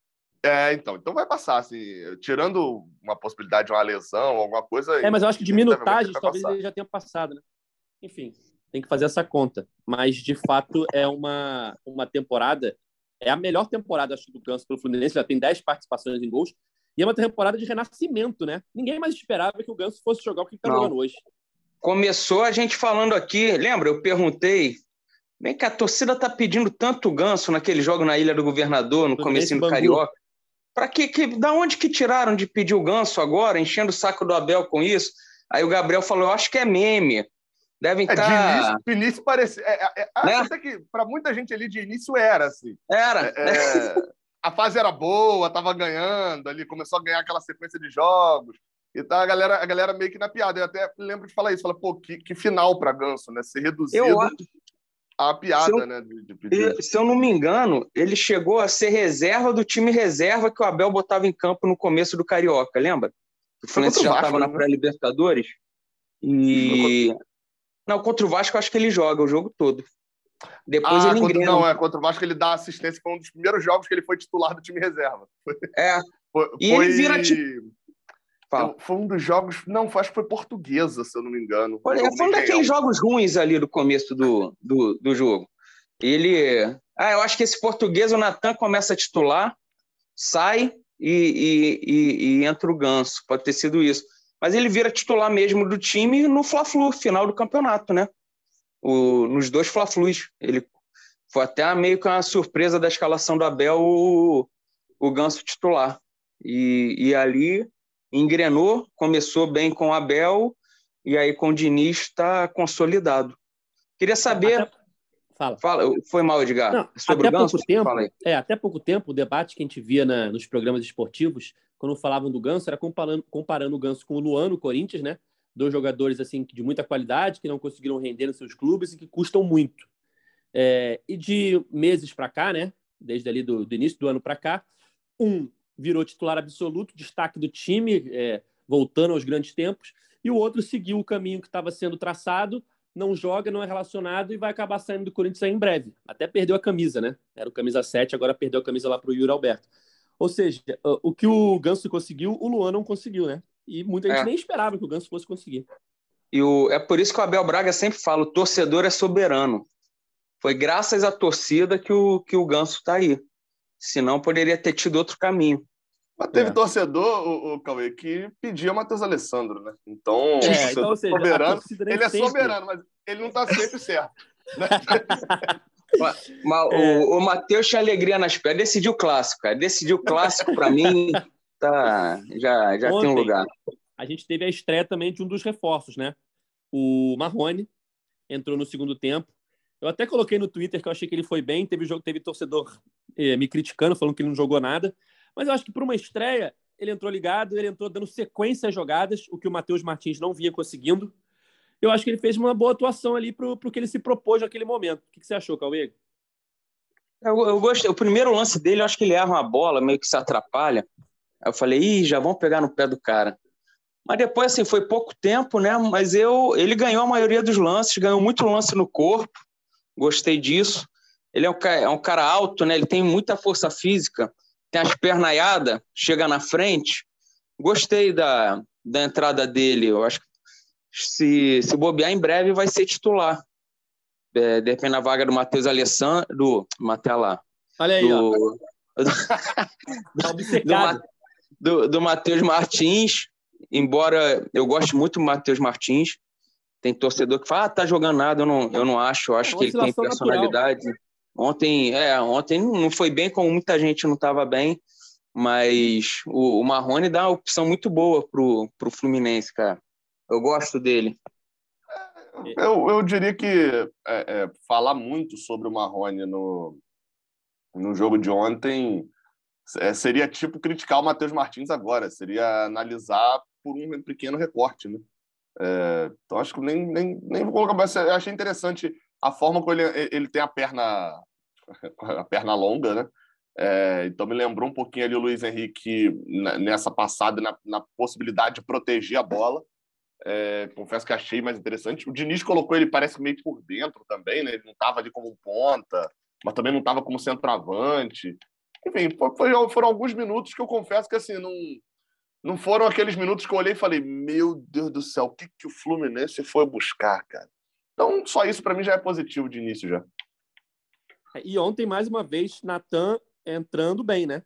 É, então, então vai passar, assim, tirando uma possibilidade de uma lesão, alguma coisa... É, mas eu acho que de minutagens vai talvez passar. ele já tenha passado, né? Enfim, tem que fazer essa conta. Mas, de fato, é uma, uma temporada... É a melhor temporada, acho, do Ganso pelo Fluminense. Já tem dez participações em gols. E é uma temporada de renascimento, né? Ninguém mais esperava que o Ganso fosse jogar o que está jogando hoje. Começou a gente falando aqui... Lembra? Eu perguntei... Bem que a torcida tá pedindo tanto Ganso naquele jogo na Ilha do Governador, no comecinho do Carioca. Para que, que, da onde que tiraram de pedir o Ganso agora, enchendo o saco do Abel com isso? Aí o Gabriel falou, eu acho que é meme. Devem estar... É, tá... de início, de início parecia... É, é, é, né? Até que para muita gente ali de início era assim. Era. É, é, a fase era boa, tava ganhando ali, começou a ganhar aquela sequência de jogos. E tá a galera, a galera meio que na piada. Eu até lembro de falar isso. Falei, pô, que, que final para Ganso, né? Ser reduzido... Eu... A piada, se eu, né? De, de pedir. Se eu não me engano, ele chegou a ser reserva do time reserva que o Abel botava em campo no começo do Carioca, lembra? O Fluminense já estava na pré-Libertadores. E... Não, contra o Vasco eu acho que ele joga o jogo todo. Depois ah, ele contra, engrena. Não, é contra o Vasco ele dá assistência. Foi um dos primeiros jogos que ele foi titular do time reserva. É. Foi, e foi... ele vira tipo... Eu, foi um dos jogos... Não, acho que foi Portuguesa, se eu não me engano. Foi, um foi um daqueles jogos ruins ali do começo do, do, do jogo. Ele... Ah, eu acho que esse Português, o Natan começa a titular, sai e, e, e, e entra o Ganso. Pode ter sido isso. Mas ele vira titular mesmo do time no Fla-Flu, final do campeonato, né? O, nos dois Fla-Flus. Ele foi até meio que uma surpresa da escalação do Abel, o, o Ganso titular. E, e ali... engrenou, começou bem com o Abel e aí com o Diniz está consolidado. Queria saber... Até... Fala. Fala. Foi mal, Edgar. Não, sobre até o Ganso? Pouco tempo, é, até pouco tempo, o debate que a gente via na, nos programas esportivos, quando falavam do Ganso, era comparando, comparando o Ganso com o Luan no Corinthians, né? Dois jogadores assim, de muita qualidade, que não conseguiram render nos seus clubes e que custam muito. É, e de meses para cá, né? Desde ali do, do início do ano para cá, um virou titular absoluto, destaque do time, é, voltando aos grandes tempos, e o outro seguiu o caminho que estava sendo traçado, não joga, não é relacionado e vai acabar saindo do Corinthians em breve. Até perdeu a camisa, né? Era o camisa sete, agora perdeu a camisa lá para o Yuri Alberto. Ou seja, o que o Ganso conseguiu, o Luan não conseguiu, né? E muita gente é. nem esperava que o Ganso fosse conseguir. E o, é por isso que o Abel Braga sempre fala, o torcedor é soberano. Foi graças à torcida que o, que o Ganso está aí. Senão poderia ter tido outro caminho. Mas teve é. torcedor, o, o Cauê, que pedia Matheus Alessandro, né? Então, é, então ou seja, soberano, ele é sempre... soberano, mas ele não está sempre certo. Né? mas, mas é. O, o Matheus tinha alegria nas pernas, decidiu o clássico, cara. Decidiu o clássico, para mim, tá, já, já Ontem, tem um lugar. A gente teve a estreia também de um dos reforços, né? O Marrone entrou no segundo tempo. Eu até coloquei no Twitter que eu achei que ele foi bem. Teve jogo, teve torcedor eh, me criticando, falando que ele não jogou nada. Mas eu acho que para uma estreia, ele entrou ligado, ele entrou dando sequência às jogadas, o que o Matheus Martins não vinha conseguindo. Eu acho que ele fez uma boa atuação ali para o que ele se propôs naquele momento. O que, que você achou, Cauê? Eu, eu gostei. O primeiro lance dele, eu acho que ele erra uma bola, meio que se atrapalha. Aí eu falei, ih, já vão pegar no pé do cara. Mas depois, assim, foi pouco tempo, né? Mas eu, ele ganhou a maioria dos lances, ganhou muito lance no corpo. Gostei disso. Ele é um, é um cara alto, né? Ele tem muita força física, tem as pernaiadas, chega na frente. Gostei da, da entrada dele. Eu acho que se, se bobear em breve vai ser titular. É, depende da vaga do Matheus Alessandro, do Matheus lá. Olha aí, do, ó. do, do, do Matheus Martins. Embora eu goste muito do Matheus Martins, tem torcedor que fala, ah, tá jogando nada, eu não, eu não acho, eu acho é que ele tem personalidade. Natural. Ontem, é, ontem não foi bem, como muita gente não estava bem, mas o, o Marrone dá uma opção muito boa pro, pro Fluminense, cara. Eu gosto dele. Eu, eu diria que é, é, falar muito sobre o Marrone no, no jogo de ontem é, seria tipo criticar o Matheus Martins agora, seria analisar por um pequeno recorte, né? É, então acho que nem, nem, nem vou colocar, mas eu achei interessante a forma como ele, ele tem a perna a perna longa, né? É, então me lembrou um pouquinho ali o Luiz Henrique nessa passada, na, na possibilidade de proteger a bola. É, confesso que achei mais interessante. O Diniz colocou ele, parece meio por dentro também, né? Ele não estava ali como ponta, mas também não estava como centroavante. Enfim, foi, foram alguns minutos que eu confesso que assim, não, não foram aqueles minutos que eu olhei e falei, meu Deus do céu, o que, que o Fluminense foi buscar, cara? Então, só isso para mim já é positivo de início já. E ontem, mais uma vez, Natan entrando bem, né?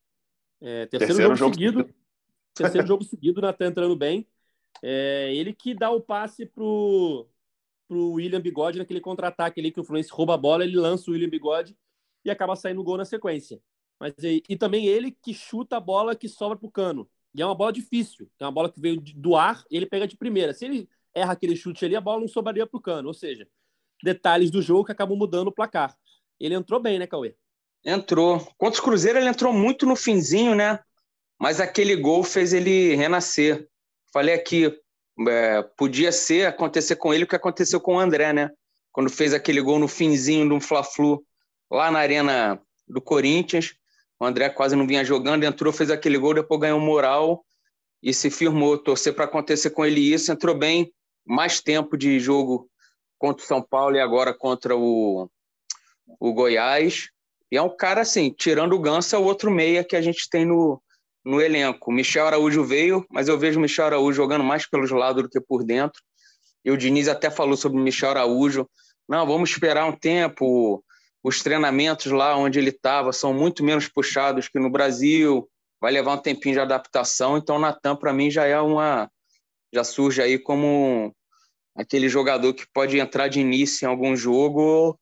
É, terceiro, Terceiro jogo, jogo seguido. terceiro jogo seguido, Natan entrando bem. É, ele que dá o passe pro, pro William Bigode naquele contra-ataque ali que o Fluminense rouba a bola, ele lança o William Bigode e acaba saindo o gol na sequência. Mas, e, e também ele que chuta a bola que sobra pro Cano. E é uma bola difícil. É uma bola que veio do ar e ele pega de primeira. Se ele erra aquele chute ali, a bola não sobraria pro Cano. Ou seja, detalhes do jogo que acabam mudando o placar. Ele entrou bem, né, Cauê? Entrou. Contra o Cruzeiro ele entrou muito no finzinho, né? Mas aquele gol fez ele renascer. Falei aqui, é, podia ser, acontecer com ele o que aconteceu com o André, né? Quando fez aquele gol no finzinho do Fla-Flu, lá na arena do Corinthians. O André quase não vinha jogando, entrou, fez aquele gol, depois ganhou moral e se firmou. Torcer para acontecer com ele isso. Entrou bem, mais tempo de jogo contra o São Paulo e agora contra o, o Goiás. E é um cara, assim, tirando o Ganso, é o outro meia que a gente tem no, no elenco. O Michel Araújo veio, mas eu vejo o Michel Araújo jogando mais pelos lados do que por dentro. E o Diniz até falou sobre o Michel Araújo. Não, vamos esperar um tempo. Os treinamentos lá onde ele estava são muito menos puxados que no Brasil. Vai levar um tempinho de adaptação. Então, o Natan, para mim, já é uma... já surge aí como aquele jogador que pode entrar de início em algum jogo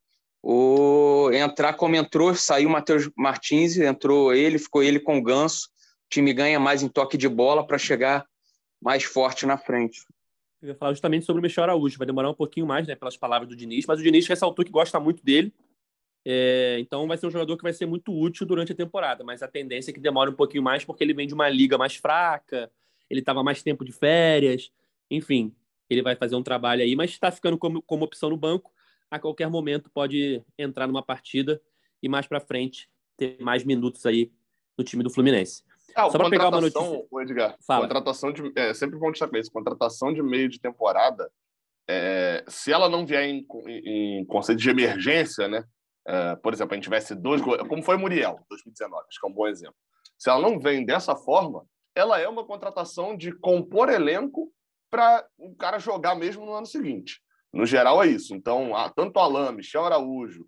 ou entrar como entrou, saiu o Matheus Martins, entrou ele, ficou ele com o Ganso. O time ganha mais em toque de bola para chegar mais forte na frente. Eu ia falar justamente sobre o Michel Araújo. Vai demorar um pouquinho mais, né, pelas palavras do Diniz, mas o Diniz ressaltou que gosta muito dele. É, então vai ser um jogador que vai ser muito útil durante a temporada, mas a tendência é que demore um pouquinho mais porque ele vem de uma liga mais fraca, ele estava mais tempo de férias, enfim, ele vai fazer um trabalho aí, mas está ficando como, como opção no banco. A qualquer momento pode entrar numa partida e mais para frente ter mais minutos aí no time do Fluminense. Ah, Só para pegar uma notícia... o Edgar, Fala. contratação de... É, sempre bom destacar isso. Contratação de meio de temporada, é, se ela não vier em, em, em conceito de emergência, né? É, por exemplo, a gente tivesse dois gols, como foi o Muriel, dois mil e dezenove, acho que é um bom exemplo. Se ela não vem dessa forma, ela é uma contratação de compor elenco para o cara jogar mesmo no ano seguinte. No geral, é isso. Então, ah, tanto Alain, Michel Araújo,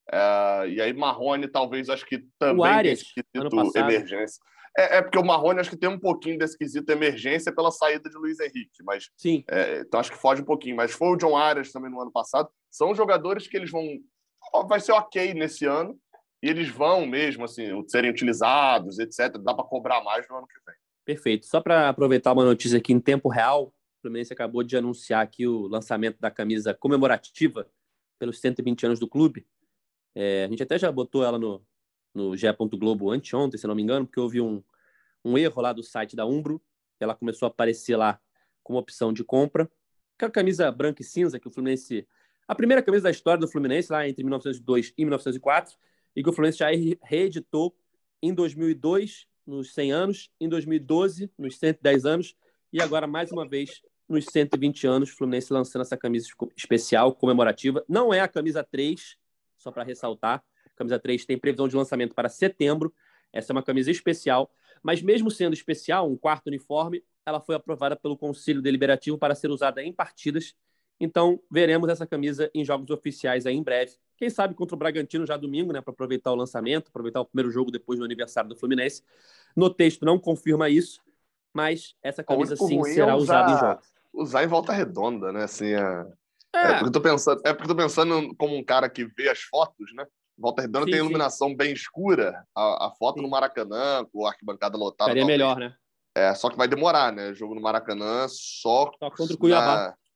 é, e aí Marrone, talvez, acho que também o Arias, tem esse quesito emergência. É, é porque o Marrone, acho que tem um pouquinho desse quesito emergência pela saída de Luiz Henrique, mas Sim. É, então acho que foge um pouquinho. Mas foi o John Arias também no ano passado. São jogadores que eles vão... vai ser ok nesse ano, e eles vão mesmo assim, serem utilizados, etcétera. Dá para cobrar mais no ano que vem. Perfeito. Só para aproveitar uma notícia aqui em tempo real, o Fluminense acabou de anunciar aqui o lançamento da camisa comemorativa pelos cento e vinte anos do clube. É, a gente até já botou ela no, no G E. Globo anteontem, se não me engano, porque houve um, um erro lá do site da Umbro. Ela começou a aparecer lá como opção de compra. Aquela camisa branca e cinza que o Fluminense... A primeira camisa da história do Fluminense, lá entre mil novecentos e dois e mil novecentos e quatro, e que o Fluminense já reeditou em dois mil e dois, nos cem anos, em dois mil e doze, nos cento e dez anos, e agora, mais uma vez, nos cento e vinte anos, o Fluminense lançando essa camisa especial, comemorativa. Não é a camisa três, só para ressaltar. A camisa três tem previsão de lançamento para setembro. Essa é uma camisa especial, mas mesmo sendo especial, um quarto uniforme, ela foi aprovada pelo Conselho Deliberativo para ser usada em partidas. Então, veremos essa camisa em jogos oficiais aí em breve. Quem sabe contra o Bragantino já domingo, né, para aproveitar o lançamento, aproveitar o primeiro jogo depois do aniversário do Fluminense. No texto não confirma isso, mas essa camisa sim será é usar, usada em jogos. Usar em volta redonda, né? Assim, é... É. É, porque eu tô pensando, é porque eu tô pensando como um cara que vê as fotos, né? Volta Redonda Sim, tem sim. iluminação bem escura. A, a foto Sim. no Maracanã, com a arquibancada lotada. Ficaria talvez. melhor, né? É, só que vai demorar, né? Jogo no Maracanã só. Só contra o Cuiabá. Na...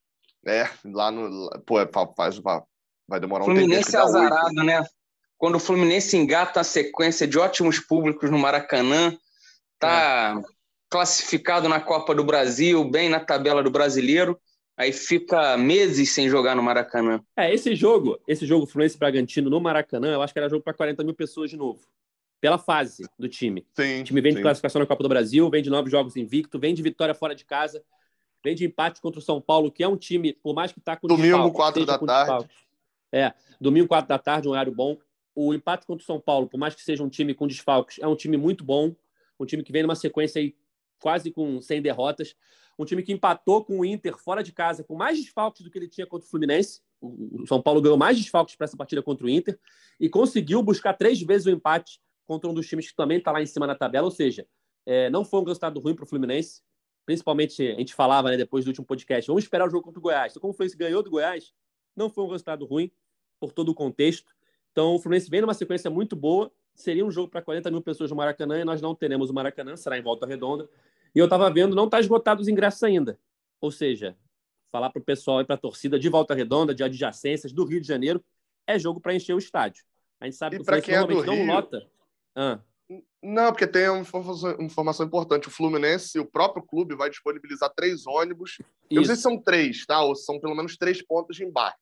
É, lá no. Pô, é, faz, vai demorar um tempo. Fluminense é azarado, né? Quando o Fluminense engata a sequência de ótimos públicos no Maracanã, tá é. classificado na Copa do Brasil, bem na tabela do Brasileiro, aí fica meses sem jogar no Maracanã. É, esse jogo, esse jogo Fluminense-Bragantino no Maracanã, eu acho que era jogo para quarenta mil pessoas de novo. Pela fase do time. Sim, o time vem de sim. classificação na Copa do Brasil, vem de nove jogos invicto, vem de vitória fora de casa, vem de empate contra o São Paulo, que é um time, por mais que tá com domingo, desfalque, quatro da tarde. Desfalque. É, domingo, quatro da tarde, um horário bom. o empate contra o São Paulo, por mais que seja um time com desfalques, é um time muito bom, um time que vem numa sequência aí quase com cem derrotas, um time que empatou com o Inter fora de casa, com mais desfalques do que ele tinha contra o Fluminense. O São Paulo ganhou mais desfalques para essa partida contra o Inter e conseguiu buscar três vezes o empate contra um dos times que também está lá em cima na tabela, ou seja, é, não foi um resultado ruim para o Fluminense, principalmente a gente falava, né, depois do último podcast, vamos esperar o jogo contra o Goiás. Então, como o Fluminense ganhou do Goiás, não foi um resultado ruim por todo o contexto. Então, o Fluminense vem numa sequência muito boa, seria um jogo para quarenta mil pessoas no Maracanã e nós não teremos o Maracanã, será em Volta Redonda. E eu estava vendo, não está esgotado os ingressos ainda. Ou seja, falar para o pessoal e para a torcida de Volta Redonda, de adjacências, do Rio de Janeiro, é jogo para encher o estádio. A gente sabe e que o Fluminense é normalmente não Rio... lota. Ah. Não, porque tem uma informação, uma informação importante. O Fluminense, o próprio clube, vai disponibilizar três ônibus. Eu não sei se são três, tá? Ou são pelo menos três pontos de embarque.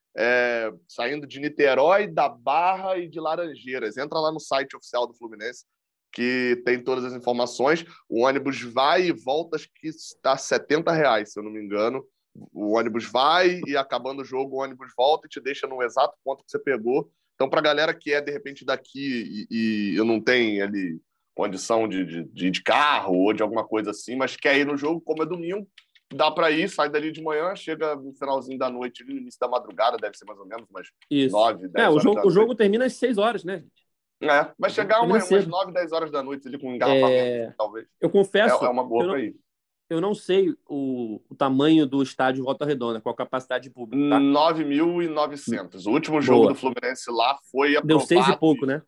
É, saindo de Niterói, da Barra e de Laranjeiras. Entra lá no site oficial do Fluminense, que tem todas as informações. O ônibus vai e volta, acho que está setenta reais, se eu não me engano. O ônibus vai e, acabando o jogo, o ônibus volta e te deixa no exato ponto que você pegou. Então, para a galera que é, de repente, daqui e, e eu não tenho ali condição de, de, de, de carro ou de alguma coisa assim, mas quer ir no jogo, como é domingo, dá para ir, sai dali de manhã, chega no finalzinho da noite, no início da madrugada, deve ser mais ou menos umas nove, dez é, horas o jogo, da o noite. jogo termina às seis horas, né, gente? É, vai chegar uma, umas nove, dez horas da noite ali com um engarrafamento, é... talvez. Eu confesso... É, é uma boa para ir. Eu não sei o, o tamanho do estádio Volta Redonda, qual a capacidade pública, tá? nove mil e novecentos. O último jogo Boa. do Fluminense lá foi aprovado. Deu seis e pouco, né?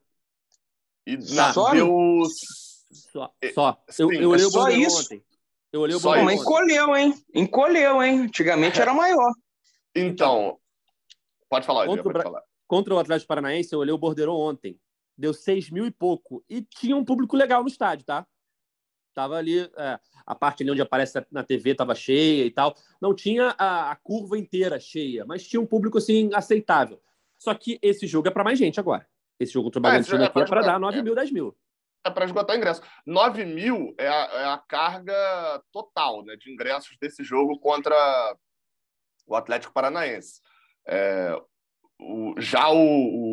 E tá. na, deu... Só. Só. Sim, eu eu olhei é o Bordeiro isso? ontem. Eu olhei o Só Bordeiro mas ontem. encolheu, hein? Encolheu, hein? Antigamente era maior. Então, pode falar, contra, pode o, falar. Contra o Atlético Paranaense, eu olhei o Bordeiro ontem. Deu seis mil e pouco. E tinha um público legal no estádio, tá? Tava ali, é, a parte ali onde aparece na T V estava cheia e tal. Não tinha a, a curva inteira cheia, mas tinha um público, assim, aceitável. Só que esse jogo é para mais gente agora. Esse jogo contra o Bragantino é, aqui é para dar nove é, mil, dez mil. É para esgotar ingresso. nove mil é a, é a carga total, né, de ingressos desse jogo contra o Atlético Paranaense. É, o, já o,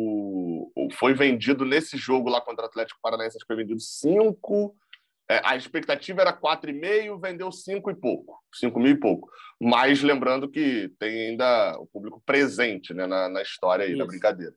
o, o foi vendido nesse jogo lá contra o Atlético Paranaense, acho que foi vendido cinco. É, a expectativa era quatro e meio, vendeu cinco e pouco, cinco mil e pouco. Mas lembrando que tem ainda o público presente, né, na, na história aí, Isso. na brincadeira.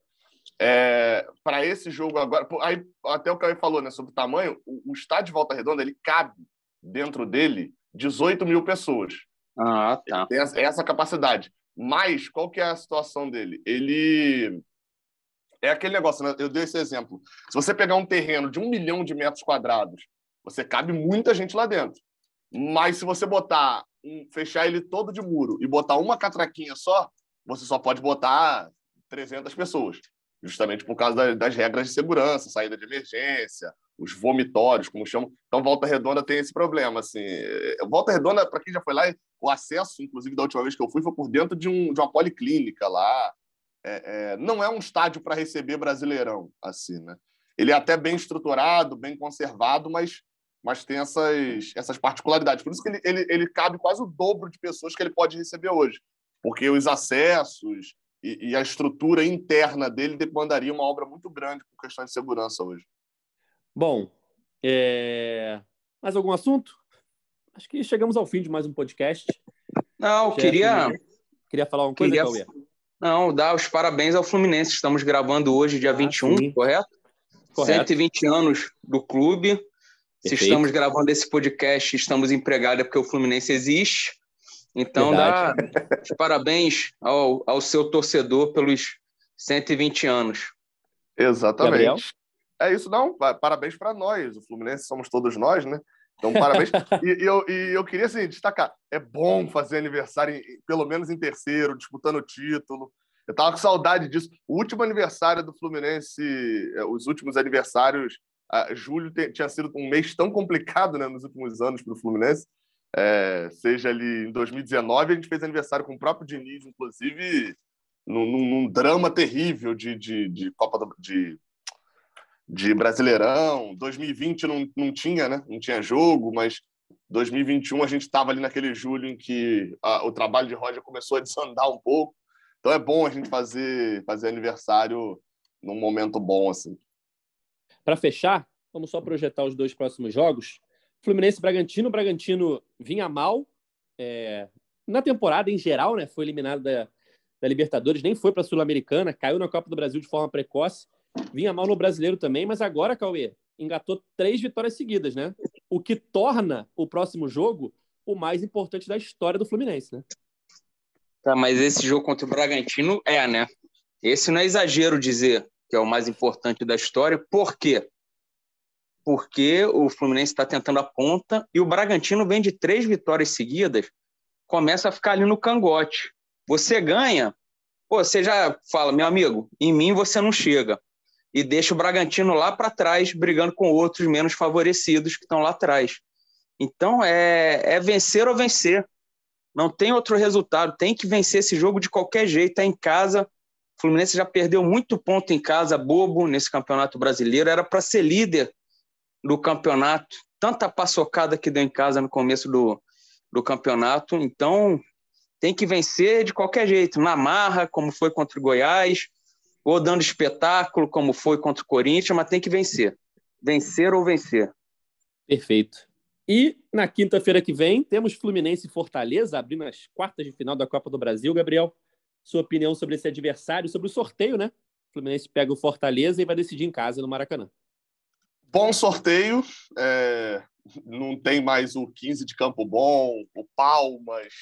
É, para esse jogo agora, aí, até o Cauê falou, né, sobre o tamanho, o, o estádio de Volta Redonda, ele cabe dentro dele dezoito mil pessoas. Ah, tá. Ele tem essa, essa capacidade. Mas qual que é a situação dele? Ele é aquele negócio, né? Eu dei esse exemplo. Se você pegar um terreno de um milhão de metros quadrados, você cabe muita gente lá dentro. Mas se você botar, um, fechar ele todo de muro e botar uma catraquinha só, você só pode botar trezentas pessoas. Justamente por causa das, das regras de segurança, saída de emergência, os vomitórios, como chamam. Então, Volta Redonda tem esse problema. Assim. Volta Redonda, para quem já foi lá, o acesso, inclusive, da última vez que eu fui, foi por dentro de, um, de uma policlínica lá. É, é, não é um estádio para receber Brasileirão, assim, né? Ele é até bem estruturado, bem conservado, mas, mas tem essas, essas particularidades. Por isso que ele, ele, ele cabe quase o dobro de pessoas que ele pode receber hoje. Porque os acessos e, e a estrutura interna dele demandaria uma obra muito grande por questão de segurança hoje. Bom, é... mais algum assunto? Acho que chegamos ao fim de mais um podcast. Não, Jeff, queria... Queria falar uma coisa, queria... Cauê? Não, dar os parabéns ao Fluminense. Estamos gravando hoje, dia ah, vinte e um, sim. correto? correto? cento e vinte anos do clube. Perfeito. Se estamos gravando esse podcast, estamos empregados porque o Fluminense existe. Então, Verdade. dá os parabéns ao, ao seu torcedor pelos cento e vinte anos. Exatamente. Gabriel? É isso, não. Parabéns para nós. O Fluminense somos todos nós, né? Então, parabéns. e, e, eu, e eu queria, assim, destacar. É bom fazer aniversário, em, pelo menos em terceiro, disputando o título. Eu tava com saudade disso. O último aniversário do Fluminense, os últimos aniversários, uh, julho te, tinha sido um mês tão complicado, né, nos últimos anos para o Fluminense. É, seja ali em dois mil e dezenove, a gente fez aniversário com o próprio Diniz, inclusive, num, num, num drama terrível de, de, de Copa do, de de Brasileirão. dois mil e vinte não, não tinha, né? Não tinha jogo, mas dois mil e vinte e um a gente estava ali naquele julho em que a, o trabalho de Roger começou a desandar um pouco. Então é bom a gente fazer, fazer aniversário num momento bom, assim. Para fechar, vamos só projetar os dois próximos jogos. Fluminense e Bragantino. O Bragantino vinha mal é, na temporada em geral, né? Foi eliminado da, da Libertadores, nem foi para a Sul-Americana, caiu na Copa do Brasil de forma precoce. Vinha mal no Brasileiro também, mas agora, Cauê, engatou três vitórias seguidas, né? O que torna o próximo jogo o mais importante da história do Fluminense, né? Tá, mas esse jogo contra o Bragantino é, né? Esse não é exagero dizer que é o mais importante da história. Por quê? Porque o Fluminense está tentando a ponta e o Bragantino vem de três vitórias seguidas, começa a ficar ali no cangote. Você ganha, pô, você já fala, meu amigo, em mim você não chega. E deixa o Bragantino lá para trás, brigando com outros menos favorecidos que estão lá atrás. Então, é, é vencer ou vencer. Não tem outro resultado. Tem que vencer esse jogo de qualquer jeito. É em casa. O Fluminense já perdeu muito ponto em casa, bobo, nesse Campeonato Brasileiro. Era para ser líder do campeonato. Tanta paçocada que deu em casa no começo do, do campeonato. Então, tem que vencer de qualquer jeito. Na marra, como foi contra o Goiás, ou dando espetáculo, como foi contra o Corinthians, mas tem que vencer. Vencer ou vencer. Perfeito. E na quinta-feira que vem, temos Fluminense e Fortaleza, abrindo as quartas de final da Copa do Brasil. Gabriel, sua opinião sobre esse adversário, sobre o sorteio, né? O Fluminense pega o Fortaleza e vai decidir em casa, no Maracanã. Bom sorteio. É... Não tem mais o quinze de Campo Bom, o Palmas...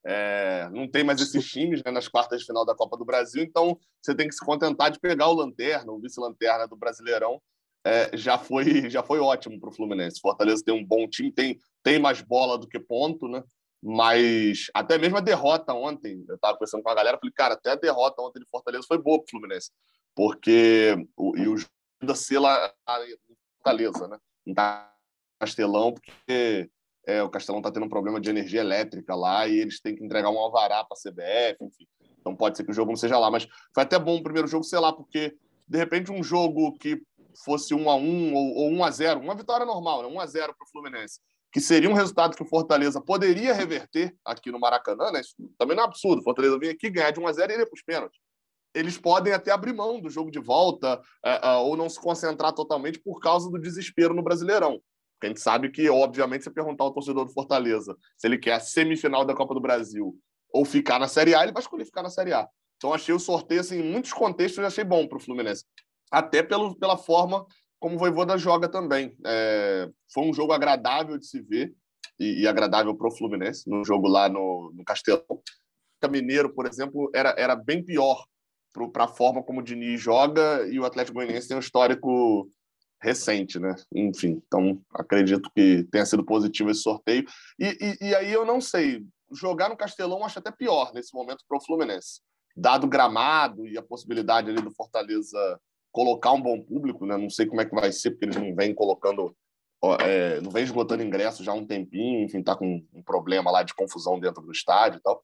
É, não tem mais esses times, né, nas quartas de final da Copa do Brasil, então você tem que se contentar de pegar o Lanterna, o vice-lanterna do Brasileirão. É, já, foi, já foi ótimo para o Fluminense. Fortaleza tem um bom time, tem, tem mais bola do que ponto, né? Mas até mesmo a derrota ontem, eu estava conversando com a galera, falei, cara, até a derrota ontem de Fortaleza foi boa para o Fluminense, porque o, e o jogo da Sela em Fortaleza, né? Não tá Castelão, porque É, o Castelão está tendo um problema de energia elétrica lá e eles têm que entregar um alvará para a C B F, enfim. Então pode ser que o jogo não seja lá. Mas foi até bom o primeiro jogo, sei lá, porque de repente um jogo que fosse um a um ou, ou um a zero, uma vitória normal, né? um a zero para o Fluminense, que seria um resultado que o Fortaleza poderia reverter aqui no Maracanã, né? Isso também não é absurdo. O Fortaleza vir aqui, ganhar de um a zero e ir para os pênaltis. Eles podem até abrir mão do jogo de volta é, é, ou não se concentrar totalmente por causa do desespero no Brasileirão. Porque a gente sabe que, obviamente, se perguntar ao torcedor do Fortaleza se ele quer a semifinal da Copa do Brasil ou ficar na Série A, ele vai escolher ficar na Série A. Então, achei o sorteio, assim, em muitos contextos, eu achei bom para o Fluminense. Até pelo, pela forma como o Vojvoda joga também. É, foi um jogo agradável de se ver e, e agradável para o Fluminense, no jogo lá no, no Castelão. O Mineiro, por exemplo, era, era bem pior para a forma como o Diniz joga e o Atlético Goianiense tem um histórico recente, né? Enfim, então acredito que tenha sido positivo esse sorteio. E, e, e aí eu não sei, jogar no Castelão eu acho até pior nesse momento para o Fluminense. Dado o gramado e a possibilidade ali do Fortaleza colocar um bom público, né? Não sei como é que vai ser, porque eles não vêm colocando, é, não vêm esgotando ingressos já há um tempinho, enfim, tá com um problema lá de confusão dentro do estádio e tal.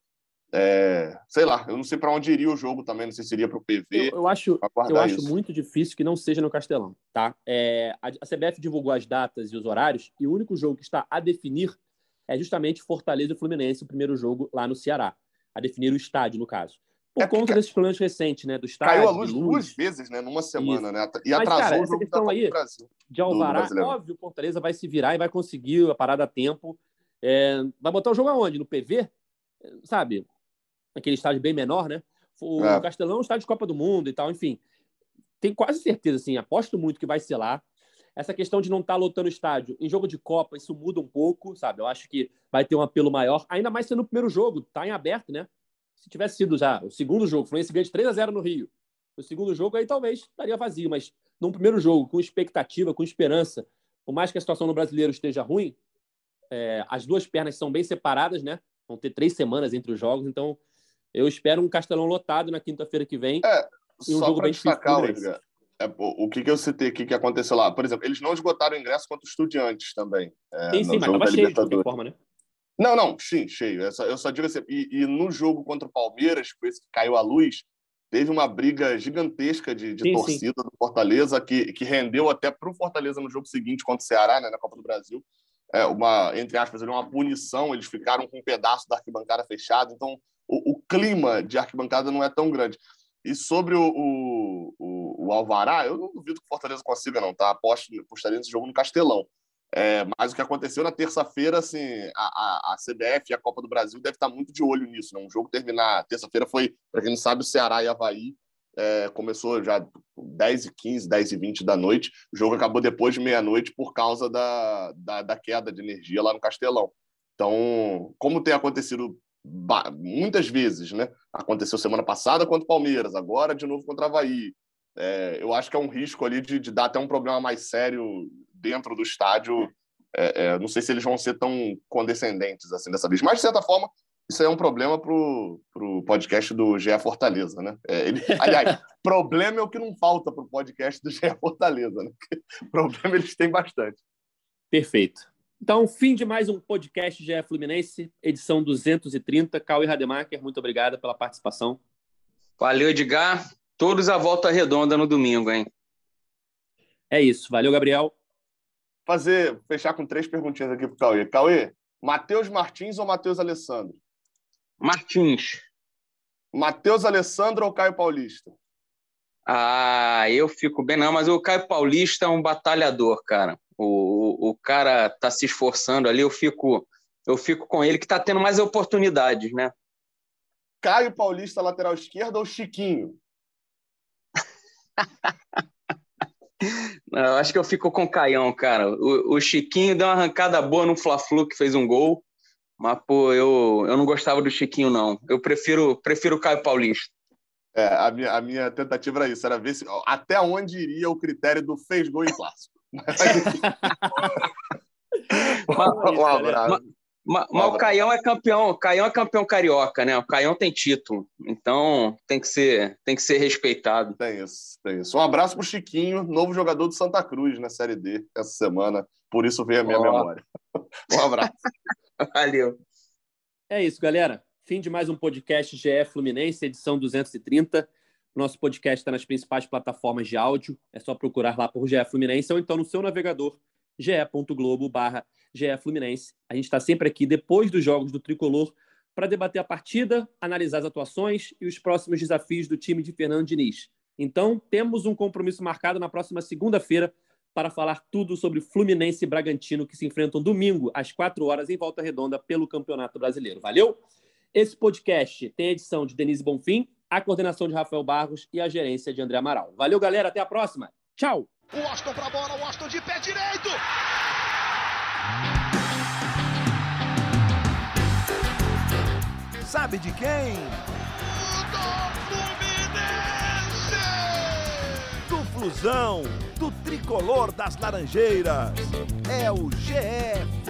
É, sei lá, eu não sei para onde iria o jogo também, não sei se iria para o P V. Eu, eu acho, eu acho muito difícil que não seja no Castelão, tá? É, a, a C B F divulgou as datas e os horários e o único jogo que está a definir é justamente Fortaleza e Fluminense, o primeiro jogo lá no Ceará. A definir o estádio, no caso. Por é conta desses problemas recentes, né? Do estádio. Caiu a luz, luz. duas vezes, né? Numa semana, Isso. né? E Mas, atrasou cara, o jogo questão da aí do Brasil. De alvará, óbvio, o Fortaleza vai se virar e vai conseguir a parada a tempo. É, vai botar o jogo aonde? No P V? Sabe? Aquele estádio bem menor, né? O é. Castelão é um estádio de Copa do Mundo e tal, enfim. Tenho quase certeza, assim, aposto muito que vai ser lá. Essa questão de não estar lotando o estádio em jogo de Copa, isso muda um pouco, sabe? Eu acho que vai ter um apelo maior, ainda mais sendo o primeiro jogo, tá em aberto, né? Se tivesse sido já o segundo jogo, o Fluminense ganha de três a zero no Rio. O segundo jogo aí talvez estaria vazio, mas num primeiro jogo, com expectativa, com esperança, por mais que a situação no Brasileiro esteja ruim, é, as duas pernas são bem separadas, né? Vão ter três semanas entre os jogos, então eu espero um Castelão lotado na quinta-feira que vem. É, e um só jogo para bem destacar, difícil. É, o que, que eu citei aqui que aconteceu lá? Por exemplo, eles não esgotaram o ingresso contra os Estudiantes também. É, sim, sim, mas estava cheio de qualquer forma, né? Não, não, sim, cheio. Eu só, eu só digo assim, e, e no jogo contra o Palmeiras, foi esse que caiu a luz, teve uma briga gigantesca de, de sim, torcida sim. do Fortaleza, que, que rendeu até para o Fortaleza no jogo seguinte contra o Ceará, né, na Copa do Brasil. É, uma, entre aspas, uma punição, eles ficaram com um pedaço da arquibancada fechado, então o, o clima de arquibancada não é tão grande. E sobre o, o, o, Alvará, eu não duvido que o Fortaleza consiga, não, tá? Aposto, apostaria nesse jogo no Castelão. É, mas o que aconteceu na terça-feira, assim, a, a, a C B F e a Copa do Brasil deve estar muito de olho nisso, né? Um jogo terminar... Terça-feira foi, para quem não sabe, o Ceará e Avaí. É, começou já dez e quinze, dez e vinte da noite. O jogo acabou depois de meia-noite por causa da, da, da queda de energia lá no Castelão. Então, como tem acontecido muitas vezes, né? Aconteceu semana passada contra o Palmeiras, agora de novo contra o Avaí. É, eu acho que é um risco ali de, de dar até um problema mais sério dentro do estádio. É, é, não sei se eles vão ser tão condescendentes assim dessa vez. Mas, de certa forma, isso aí é um problema pro, pro podcast do G E Fortaleza, né? É, ele, aliás, problema é o que não falta pro podcast do G E Fortaleza, né? Problema eles têm bastante. Perfeito. Então, fim de mais um podcast G E Fluminense, edição duzentos e trinta. Cauê Rademacher, muito obrigado pela participação. Valeu, Edgar. Todos à volta redonda no domingo, hein? É isso. Valeu, Gabriel. Fazer, fechar com três perguntinhas aqui pro Cauê. Cauê, Matheus Martins ou Matheus Alessandro? Martins. Matheus Alessandro ou Caio Paulista? Ah, eu fico bem... Não, mas o Caio Paulista é um batalhador, cara. O, o, o cara tá se esforçando ali, eu fico, eu fico com ele, que tá tendo mais oportunidades, né? Caio Paulista, lateral esquerdo ou Chiquinho? Eu acho que eu fico com o Caião, cara. O, o Chiquinho deu uma arrancada boa no Fla-Flu, que fez um gol, mas, pô, eu, eu não gostava do Chiquinho, não. Eu prefiro, prefiro o Caio Paulista. É, a minha, a minha tentativa era isso, era ver se, até onde iria o critério do fez gol em clássico. um abraço. Mas, mas o Caião é campeão, o Caião é campeão carioca, né? O Caião tem título, então tem que ser, tem que ser respeitado. Tem isso, tem isso. Um abraço pro Chiquinho, novo jogador do Santa Cruz na Série D essa semana, por isso veio a minha oh. memória. Um abraço. Valeu. É isso, galera. Fim de mais um podcast G E Fluminense, edição duzentos e trinta. Nosso podcast está nas principais plataformas de áudio. É só procurar lá por G E Fluminense ou então no seu navegador ge ponto globo barra G E Fluminense. A gente está sempre aqui depois dos jogos do Tricolor para debater a partida, analisar as atuações e os próximos desafios do time de Fernando Diniz. Então, temos um compromisso marcado na próxima segunda-feira para falar tudo sobre Fluminense e Bragantino, que se enfrentam domingo às quatro horas em Volta Redonda pelo Campeonato Brasileiro. Valeu? Esse podcast tem a edição de Denise Bonfim, a coordenação de Rafael Barros e a gerência de André Amaral. Valeu, galera. Até a próxima. Tchau. O Washington pra bola. O Washington de pé direito. Sabe de quem? Do Fluminense. Do Flusão. Do Tricolor das Laranjeiras. É o G E